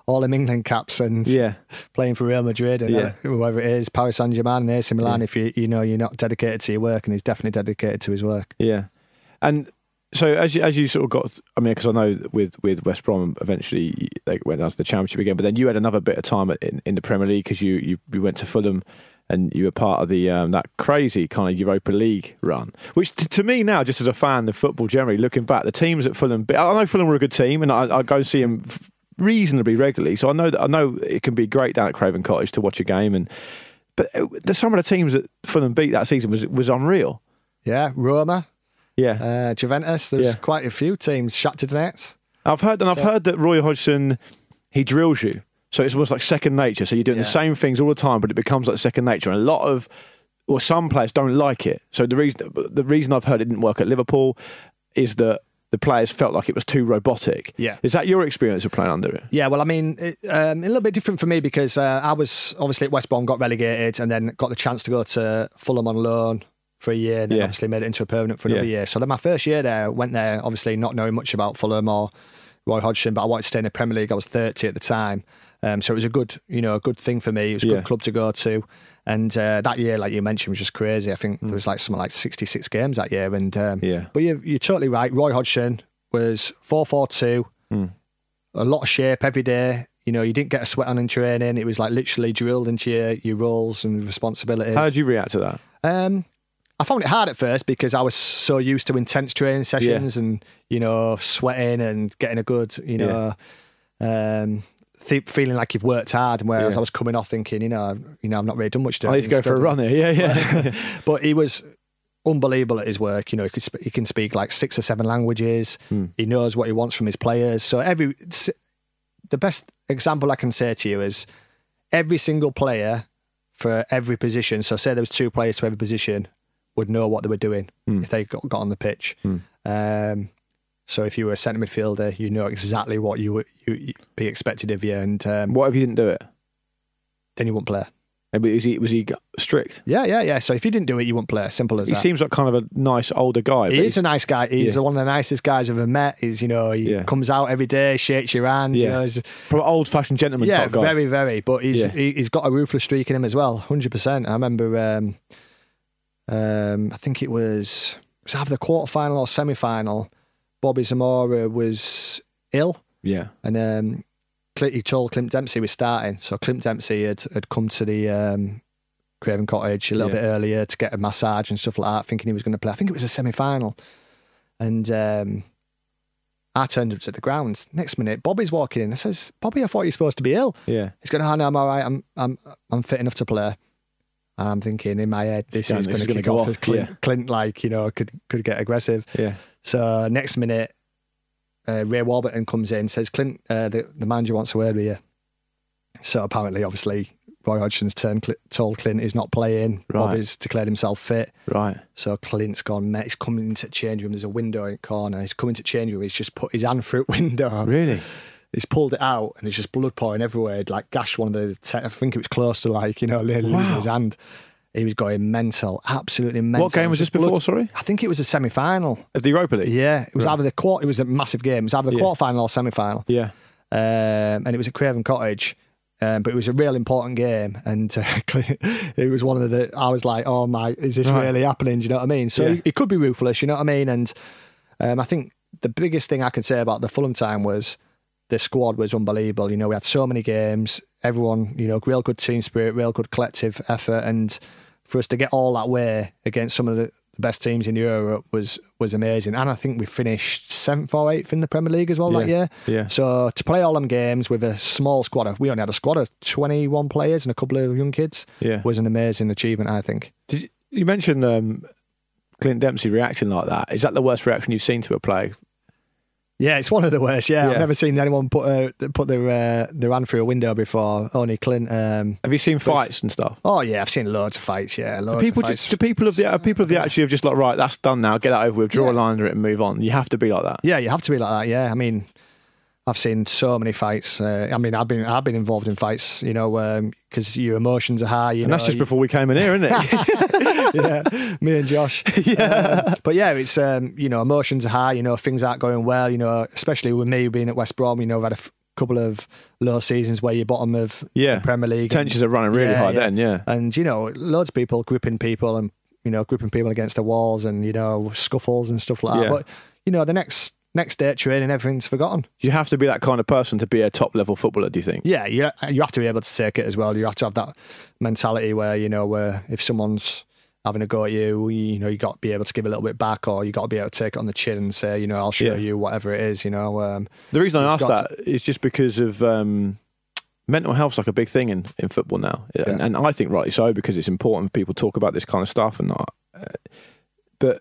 all them England caps and Yeah. playing for Real Madrid and Yeah. whoever it is, Paris Saint-Germain and A C Milan, Yeah. if you you know you're not dedicated to your work, and he's definitely dedicated to his work. Yeah, and so as you as you sort of got, I mean, because I know that with with West Brom, eventually they went down to the Championship again, but then you had another bit of time in, in the Premier League because you, you you went to Fulham. And you were part of the um, that crazy kind of Europa League run, which t- to me now, just as a fan of football generally, looking back, the teams at Fulham, I know Fulham were a good team, and I, I go see them f- reasonably regularly. So I know that I know it can be great down at Craven Cottage to watch a game, and but it, the, some of the teams that Fulham beat that season was was unreal. Yeah, Roma, Yeah, uh, Juventus. There's Yeah. quite a few teams. Shakhtar Donetsk. I've heard, and So- I've heard that Roy Hodgson, he drills you. So it's almost like second nature. So you're doing Yeah. the same things all the time, but it becomes like second nature. And a lot of, or some players don't like it. So the reason the reason I've heard it didn't work at Liverpool is that the players felt like it was too robotic. Yeah. Is that your experience of playing under it? Yeah, well, I mean, it, um, a little bit different for me because uh, I was obviously at West Brom, got relegated, and then got the chance to go to Fulham on loan for a year, and then Yeah. obviously made it into a permanent for another Yeah. year. So then my first year there, went there obviously not knowing much about Fulham or Roy Hodgson, but I wanted to stay in the Premier League. I was thirty at the time. Um, so it was a good, you know, a good thing for me. It was a Yeah. good club to go to, and uh, that year, like you mentioned, was just crazy. I think there was like something like sixty-six games that year, and um, Yeah. But you're, you're totally right. Roy Hodgson was four four two, Mm. a lot of shape every day. You know, you didn't get a sweat on in training. It was like literally drilled into your your roles and responsibilities. How did you react to that? Um, I found it hard at first because I was so used to intense training sessions and, you know, sweating and getting a good, you know, um, th- feeling like you've worked hard. Whereas Yeah. I was coming off thinking, you know, you know, I've not really done much. I used to go for a run here. Yeah, yeah. But he was unbelievable at his work. You know, he, could sp- he can speak like six or seven languages. Mm. He knows what he wants from his players. So every the best example I can say to you is every single player for every position. So say there was two players to every position, would know what they were doing Mm. if they got, got on the pitch. Mm. Um, so if you were a centre midfielder, you know exactly what you would you, you be expected of you, and um, What if you didn't do it? then you wouldn't play. Maybe was he was he strict? Yeah, yeah, yeah. So if you didn't do it, you wouldn't play. Simple as He that. seems like kind of a nice older guy. He but is a nice guy. He's Yeah. one of the nicest guys I've ever met. He's, you know, he Yeah. comes out every day, shakes your hand. You Yeah. know, he's, probably old fashioned gentleman yeah, type guy. very, very. But he's Yeah. he, he's got a ruthless streak in him as well, one hundred percent. I remember, um, um, I think it was, it was either the quarter final or semi final. Bobby Zamora was ill, Yeah. and um, Clint, he told Clint Dempsey was starting. So Clint Dempsey had, had come to the um, Craven Cottage a little Yeah. bit earlier to get a massage and stuff like that, thinking he was going to play. I think it was a semi final. And um, I turned up to the ground. Next minute, Bobby's walking in. I says, "Bobby, I thought you were supposed to be ill." Yeah. He's going, "Oh no, I'm all right. I'm I'm I'm fit enough to play." I'm thinking in my head, this Damn, is this going is to gonna kick go off off, because Clint, yeah. Clint, like you know, could could get aggressive. Yeah. So next minute, uh, Ray Warburton comes in, says, "Clint, uh, the the manager wants a word with you." So apparently, obviously, Roy Hodgson's turned, Cl- told Clint he's not playing. Right. Bobby's declared himself fit. Right. So Clint's gone, mate. He's coming into the change room. There's a window in the corner. He's coming to change room. He's just put his hand through the window. Really? He's pulled it out and there's just blood pouring everywhere. He'd like gashed one of the, te- I think it was close to like, you know, losing Wow. his hand. He was going mental, absolutely mental. What game was this Just blood- before, sorry? I think it was a semi final. Of the Europa League? Yeah, it was Right. either the quarter, it was a massive game. It was either the Yeah. quarter final or semi final. Yeah. Um, and it was at Craven Cottage. Um, but it was a real important game, and uh, it was one of the. I was like, "Oh my, is this Right. really happening?" Do you know what I mean? So Yeah. it could be ruthless, you know what I mean? And um, I think the biggest thing I could say about the Fulham time was the squad was unbelievable. You know, we had so many games. Everyone, you know, real good team spirit, real good collective effort, and for us to get all that way against some of the best teams in Europe was was amazing. And I think we finished seventh or eighth in the Premier League as well that year. Yeah. So to play all them games with a small squad, of, we only had a squad of twenty-one players and a couple of young kids, Yeah. was an amazing achievement, I think. Did you, you mentioned um, Clint Dempsey reacting like that. Is that the worst reaction you've seen to a play? Yeah, it's one of the worst. Yeah, Yeah. I've never seen anyone put a, put their uh, their hand through a window before. Only Clint. Um, Have you seen But- fights and stuff? oh yeah, I've seen loads of fights. Yeah, loads People of fights. just, do people of the are people of the attitude of just like, right, that's done now, get that over with, draw a Yeah. line under it and move on. You have to be like that. Yeah, you have to be like that. Yeah, I mean, I've seen so many fights. Uh, I mean, I've been I've been involved in fights. You know, because your emotions are high. You And know, that's just you- before we came in here, isn't it? yeah, me and Josh. yeah, um, but yeah, it's um, you know, emotions are high. You know, things aren't going well. You know, especially with me being at West Brom. You know, I've had a f- couple of low seasons where you're bottom of yeah. the Premier League. Tensions are running really yeah, high yeah. then, yeah. And, you know, loads of people gripping people and, you know, gripping people against the walls and, you know, scuffles and stuff like Yeah. that. But, you know, the next next day at training, everything's forgotten. You have to be that kind of person to be a top level footballer, do you think? Yeah, you you have to be able to take it as well. You have to have that mentality where, you know, where if someone's having a go at you, you know, you got to be able to give a little bit back, or you got to be able to take it on the chin and say, you know, I'll show Yeah. you whatever it is, you know. Um, The reason I asked got that is just because of um, mental health's like a big thing in, in football now. And, Yeah. and I think rightly so, because it's important for people to talk about this kind of stuff. And not, uh, But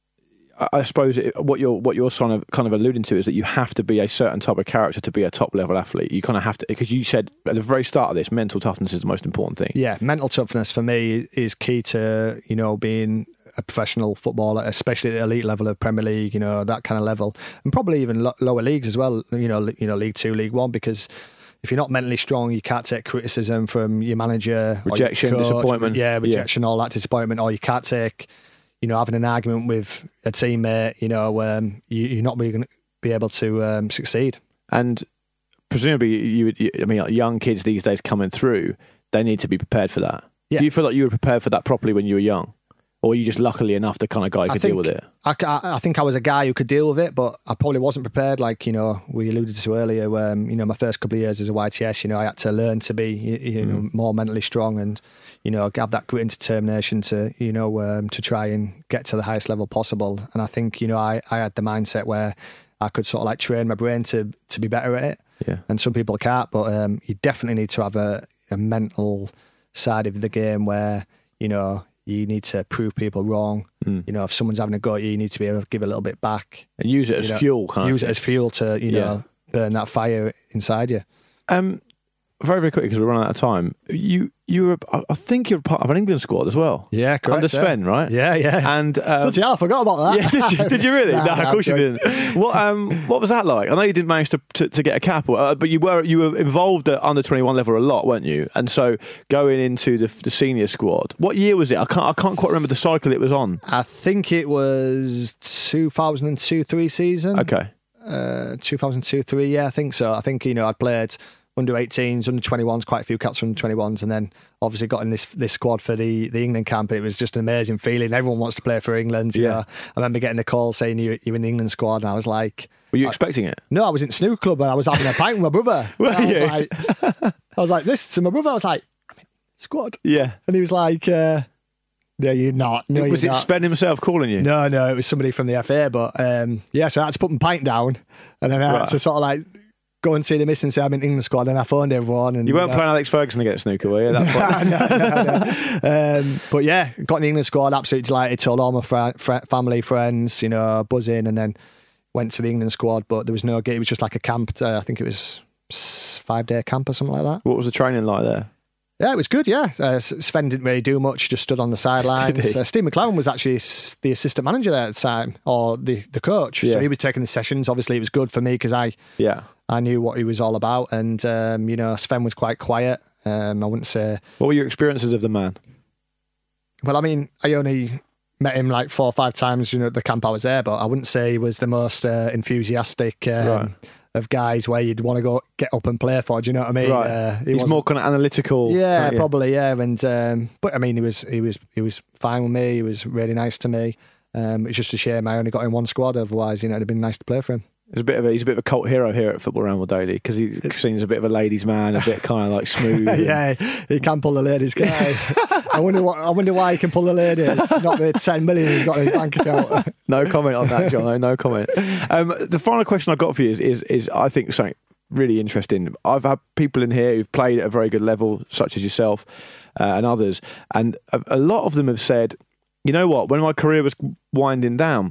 I, I suppose it, what you're what you're kind of, kind of alluding to is that you have to be a certain type of character to be a top level athlete. You kind of have to, because you said at the very start of this, mental toughness is the most important thing. yeah, mental toughness for me is key to, you know, being a professional footballer, especially at the elite level of Premier League, you know, that kind of level, and probably even lo- lower leagues as well, you know, you know, League Two, League One, because if you're not mentally strong, you can't take criticism from your manager, or your Rejection, coach, disappointment. yeah, Yeah. rejection, all that disappointment, or you can't take, you know, having an argument with a teammate, you know, um, you, you're not really going to be able to um, succeed. And presumably, you, would- you, I mean, like young kids these days coming through, they need to be prepared for that. Yeah. Do you feel like you were prepared for that properly when you were young? Or were you just luckily enough the kind of guy who I could think, deal with it? I, I, I think I was a guy who could deal with it, but I probably wasn't prepared. Like, you know, we alluded to earlier, um, you know, my first couple of years as a Y T S, you know, I had to learn to be, you, you know, more mentally strong and, you know, have that grit and determination to, you know, um, to try and get to the highest level possible. And I think, you know, I, I had the mindset where I could sort of like train my brain to, to be better at it. Yeah. And some people can't, but um, you definitely need to have a, a mental side of the game where, you know, you need to prove people wrong. Mm. You know, if someone's having a go at you, you need to be able to give a little bit back. And use it as You know, fuel, kind Use of it as fuel to, you Yeah. know, burn that fire inside you. Um, very, very quickly, because we're running out of time. You, you were, I I think you're part of an England squad as well. Yeah, correct. Under Sven, yeah. right? Yeah, yeah. And um, Bloody hell, I forgot about that. yeah, did you, did you really? Nah, no, nah, of course you I'm didn't. What um, what was that like? I know you didn't manage to to, to get a cap, uh, but you were you were involved at under twenty-one level a lot, weren't you? And so going into the, the senior squad, what year was it? I can't I can't quite remember the cycle it was on. I think it was two thousand two three season. Okay. Uh, two thousand two three, yeah, I think so. I think, you know, I'd played under eighteens, under twenty-ones, quite a few caps from under twenty-ones, and then obviously got in this this squad for the, the England camp, and it was just an amazing feeling. Everyone wants to play for England. You Yeah. know? I remember getting a call saying you, you're in the England squad, and I was like... Were you I- expecting it? No, I was in snooker club, and I was having a pint with my brother. Were And I was you? like, I was like this to my brother. I was like, I'm in the squad. Yeah. And he was like, uh, no, you're not. No, was you're it not. Sven himself calling you? No, no, it was somebody from the F A. But um, yeah, so I had to put my pint down, and then I had Right. to sort of like go and see the miss and say I'm in England squad. And I phoned everyone. And You weren't know, playing Alex Ferguson against snooker, were you? At that point? no, no, no. Um, but yeah, got in the England squad. Absolutely delighted. Told all my fr- fr- family, friends, you know, buzzing, and then went to the England squad. But there was no game. It was just like a camp. Uh, I think it was five day camp or something like that. What was the training like there? Yeah, it was good, yeah. Uh, Sven didn't really do much, just stood on the Did sidelines. he? Uh, Steve McLaren was actually s- the assistant manager there at the time, or the, the coach. Yeah. So he was taking the sessions. Obviously, it was good for me because I, Yeah. I knew what he was all about. And, um, you know, Sven was quite quiet. Um, I wouldn't say... What were your experiences of the man? Well, I mean, I only met him like four or five times, you know, at the camp I was there, but I wouldn't say he was the most uh, enthusiastic... Um, Right. of guys where you'd want to go get up and play for. Do you know what I mean? Right. Uh, he He's wasn't- more kind of analytical. Yeah, kind of- probably. Yeah, and um, but I mean, he was he was he was fine with me. He was really nice to me. Um, it's just a shame I only got in one squad. Otherwise, you know, it'd have been nice to play for him. He's a bit of a, he's a bit of a cult hero here at Football Ramble Daily because he's seen as a bit of a ladies' man, a bit kind of like smooth. and- yeah, he can pull the ladies. Can he? I wonder what I wonder why he can pull the ladies. Not the ten million he's got in his bank account. No comment on that, John. No, no comment. Um, the final question I've got for you is, is, is I think something really interesting. I've had people in here who've played at a very good level, such as yourself uh, and others, and a, a lot of them have said, you know what, when my career was winding down,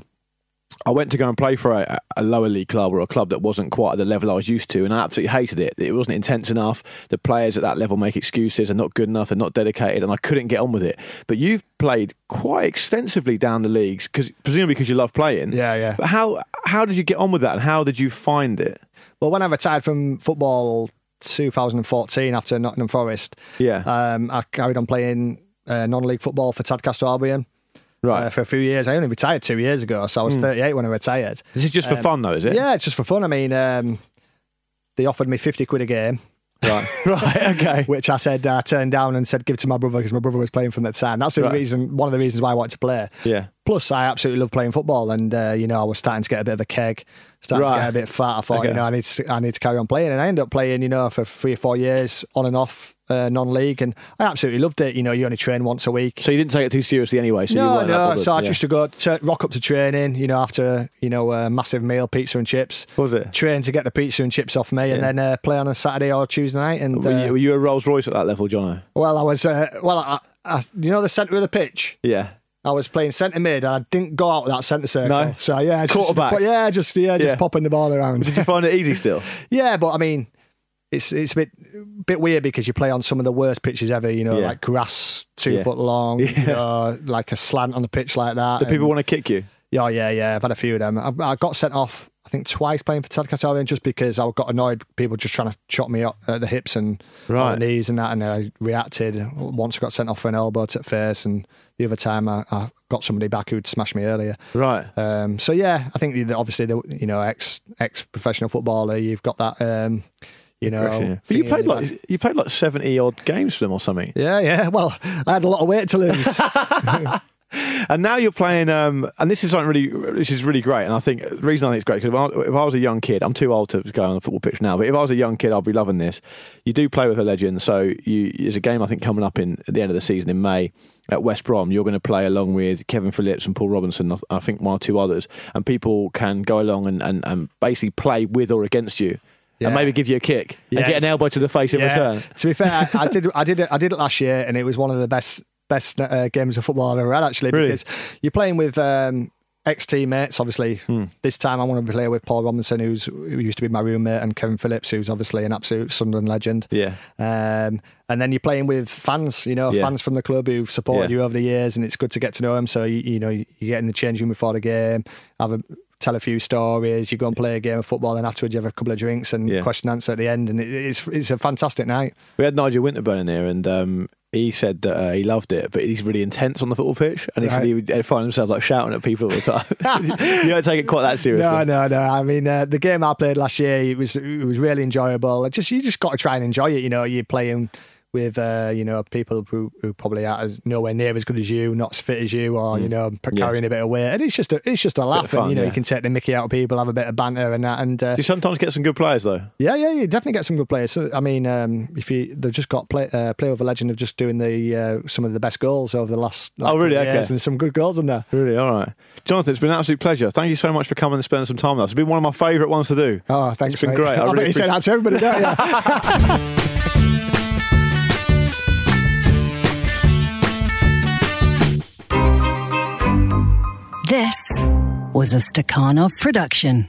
I went to go and play for a, a lower league club or a club that wasn't quite at the level I was used to, and I absolutely hated it. It wasn't intense enough. The players at that level make excuses, they're not good enough, they're not dedicated, and I couldn't get on with it. But you've played quite extensively down the leagues, because presumably because you love playing. Yeah, yeah. But how how did you get on with that, and how did you find it? Well, when I retired from football, two thousand fourteen after Nottingham Forest, Yeah. um, I carried on playing uh, non-league football for Tadcaster Albion. Right. Uh, for a few years. I only retired two years ago, so I was thirty-eight when I retired. This is just for um, fun, though, is it? Yeah, it's just for fun. I mean, um, they offered me fifty quid a game. Right, right, okay. Which I said, I uh, turned down and said, give it to my brother because my brother was playing from that time. That's the Right. reason, one of the reasons why I wanted to play. Yeah. Plus, I absolutely love playing football, and uh, you know, I was starting to get a bit of a keg, starting Right. to get a bit fat. I thought, Okay. you know, I need to, I need to carry on playing, and I ended up playing, you know, for three or four years on and off, uh, non-league, and I absolutely loved it. You know, you only train once a week. So you didn't take it too seriously anyway. So you no, weren't that no. bothered, So I yeah. used to go to rock up to training, you know, after you know a massive meal, pizza and chips. Was it? Train to get the pizza and chips off me, and Yeah. then uh, play on a Saturday or Tuesday night. And Were, uh, you, were you a Rolls Royce at that level, Jono? well, I was, uh, well, I, I, you know, the centre of the pitch. Yeah. I was playing centre mid, and I didn't go out of that centre circle. No? So yeah, just, Quarterback? But yeah, just yeah, just Yeah. popping the ball around. Did you find it easy still? Yeah, but I mean, it's it's a bit bit weird because you play on some of the worst pitches ever. You know, Yeah. like grass two Yeah. foot long. Yeah. You know, like a slant on the pitch like that. Do people and- want to kick you? Yeah, yeah, yeah. I've had a few of them. I, I got sent off, I think, twice playing for Tadcaster Albion just because I got annoyed. People just trying to chop me up at the hips and Right. on the knees and that, and I reacted. Once I got sent off for an elbow to the face, and the other time I, I got somebody back who'd smashed me earlier. Right. Um, so yeah, I think that obviously the you know ex ex professional footballer, you've got that. Um, you know, Aggression. But you thing played in your like back. you played like seventy odd games for them or something. Yeah, yeah. Well, I had a lot of weight to lose. And now you're playing, um, and this is something really, this is really great. And I think the reason I think it's great because if, I- if I was a young kid, I'm too old to go on the football pitch now. But if I was a young kid, I'd be loving this. You do play with a legend, so you, there's a game I think coming up in at the end of the season in May at West Brom. You're going to play along with Kevin Phillips and Paul Robinson. I I think one or two others, and people can go along and, and, and basically play with or against you. Yeah. And maybe give you a kick Yeah, and get an it's- elbow to the face in return. To be fair, I, I did I did it I did it last year, and it was one of the best best uh, games of football I've ever had, actually, Really? because you're playing with um, ex teammates. Obviously, Hmm. this time I want to play with Paul Robinson, who's who used to be my roommate, and Kevin Phillips, who's obviously an absolute Sunderland legend. Yeah. Um, and then you're playing with fans, you know, Yeah. fans from the club who've supported Yeah. you over the years, and it's good to get to know them. So you, you know, you get in the changing room before the game, have a tell a few stories, you go and play a game of football, and afterwards you have a couple of drinks and Yeah. question answer at the end, and it, it's it's a fantastic night. We had Nigel Winterburn in there, and um, he said that uh, he loved it, but he's really intense on the football pitch, and he said Right. he would he'd find himself like shouting at people all the time. You don't take it quite that seriously. No, no, no. I mean, uh, the game I played last year, it was it was really enjoyable. It just you just got to try and enjoy it. You know, you're playing with uh, you know people who, who probably aren't as nowhere near as good as you, not as fit as you, or you know Yeah. carrying a bit of weight. And it's just a it's just a laugh, fun, and you know yeah. you can take the mickey out of people, have a bit of banter and that. And uh, Do you sometimes get some good players though? yeah, yeah, you definitely get some good players. So, I mean, um, if you they've just got play uh, play with a legend of just doing the uh, some of the best goals over the last like, Oh, really? couple of years, Okay. and some good goals in there. Really? All right. Jonathan, it's been an absolute pleasure. Thank you so much for coming and spending some time with us. It's been one of my favourite ones to do. Oh, thanks. It's been mate. great. I I, really bet you say that to everybody, don't you? This was a Stakhanov production.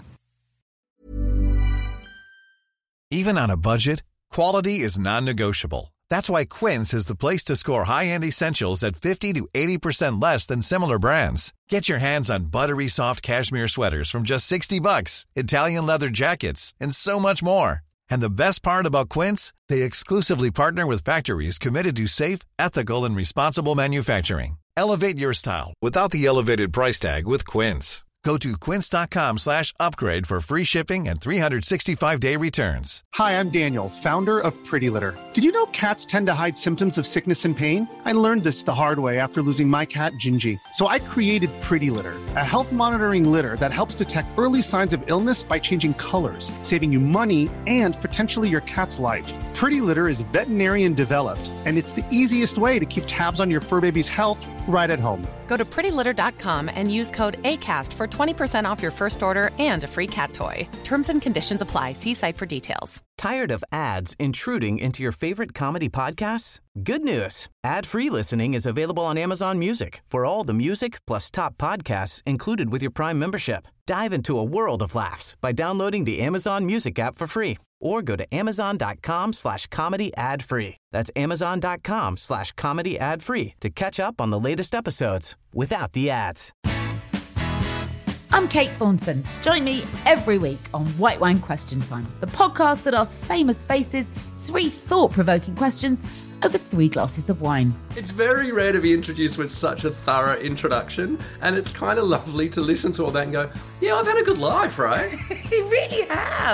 Even on a budget, quality is non-negotiable. That's why Quince is the place to score high-end essentials at fifty to eighty percent less than similar brands. Get your hands on buttery soft cashmere sweaters from just sixty bucks, Italian leather jackets, and so much more. And the best part about Quince, they exclusively partner with factories committed to safe, ethical, and responsible manufacturing. Elevate your style without the elevated price tag with Quince. Go to quince.com slash upgrade for free shipping and three sixty-five day returns. Hi, I'm Daniel, founder of Pretty Litter. Did you know cats tend to hide symptoms of sickness and pain? I learned this the hard way after losing my cat, Gingy. So I created Pretty Litter, a health monitoring litter that helps detect early signs of illness by changing colors, saving you money and potentially your cat's life. Pretty Litter is veterinarian developed, and it's the easiest way to keep tabs on your fur baby's health right at home. Go to pretty litter dot com and use code ACAST for twenty percent off your first order and a free cat toy. Terms and conditions apply. See site for details. Tired of ads intruding into your favorite comedy podcasts? Good news. Ad-free listening is available on Amazon Music for all the music plus top podcasts included with your Prime membership. Dive into a world of laughs by downloading the Amazon Music app for free or go to amazon.com slash comedy ad free. That's amazon.com slash comedy ad free to catch up on the latest episodes without the ads. I'm Kate Thornton. Join me every week on White Wine Question Time, the podcast that asks famous faces three thought-provoking questions over three glasses of wine. It's very rare to be introduced with such a thorough introduction, and it's kind of lovely to listen to all that and go, yeah, I've had a good life, right? You really have.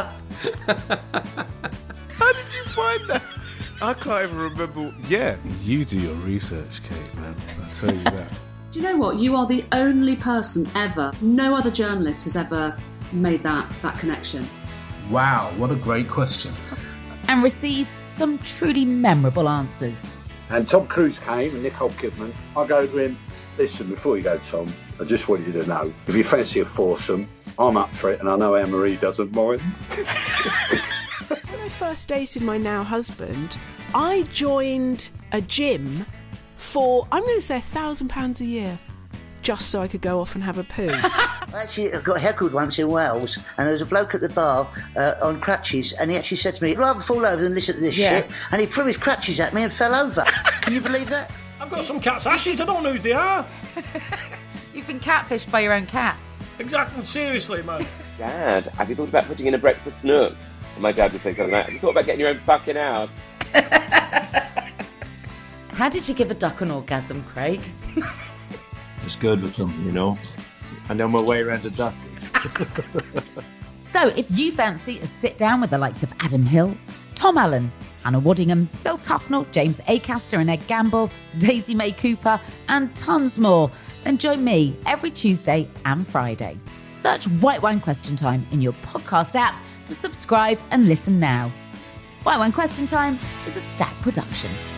How did you find that? I can't even remember. Yeah, you do your research, Kate, man. I'll tell you that. Do you know what? You are the only person ever, no other journalist has ever made that, that connection. Wow, what a great question. And receives some truly memorable answers. And Tom Cruise came and Nicole Kidman. I go to him, listen, before you go, Tom, I just want you to know, if you fancy a foursome, I'm up for it, and I know Anne-Marie doesn't mind. When I first dated my now husband, I joined a gym for, I'm going to say, a thousand pounds a year, just so I could go off and have a poo. I actually got heckled once in Wales, and there was a bloke at the bar uh, on crutches, and he actually said to me, "I'd rather fall over than listen to this Yeah. shit," and he threw his crutches at me and fell over. Can you believe that? I've got some cat's ashes, I don't know who they are. You've been catfished by your own cat. Exactly, seriously, man. Dad, have you thought about putting in a breakfast nook? And my dad would say something like, have you thought about getting your own fucking house? How did you give a duck an orgasm, Craig? It's good with them, you know. I know my way around a duck. So if you fancy a sit down with the likes of Adam Hills, Tom Allen, Anna Waddingham, Phil Tufnell, James Acaster and Ed Gamble, Daisy May Cooper, and tons more, then join me every Tuesday and Friday. Search White Wine Question Time in your podcast app to subscribe and listen now. White Wine Question Time is a Stack production.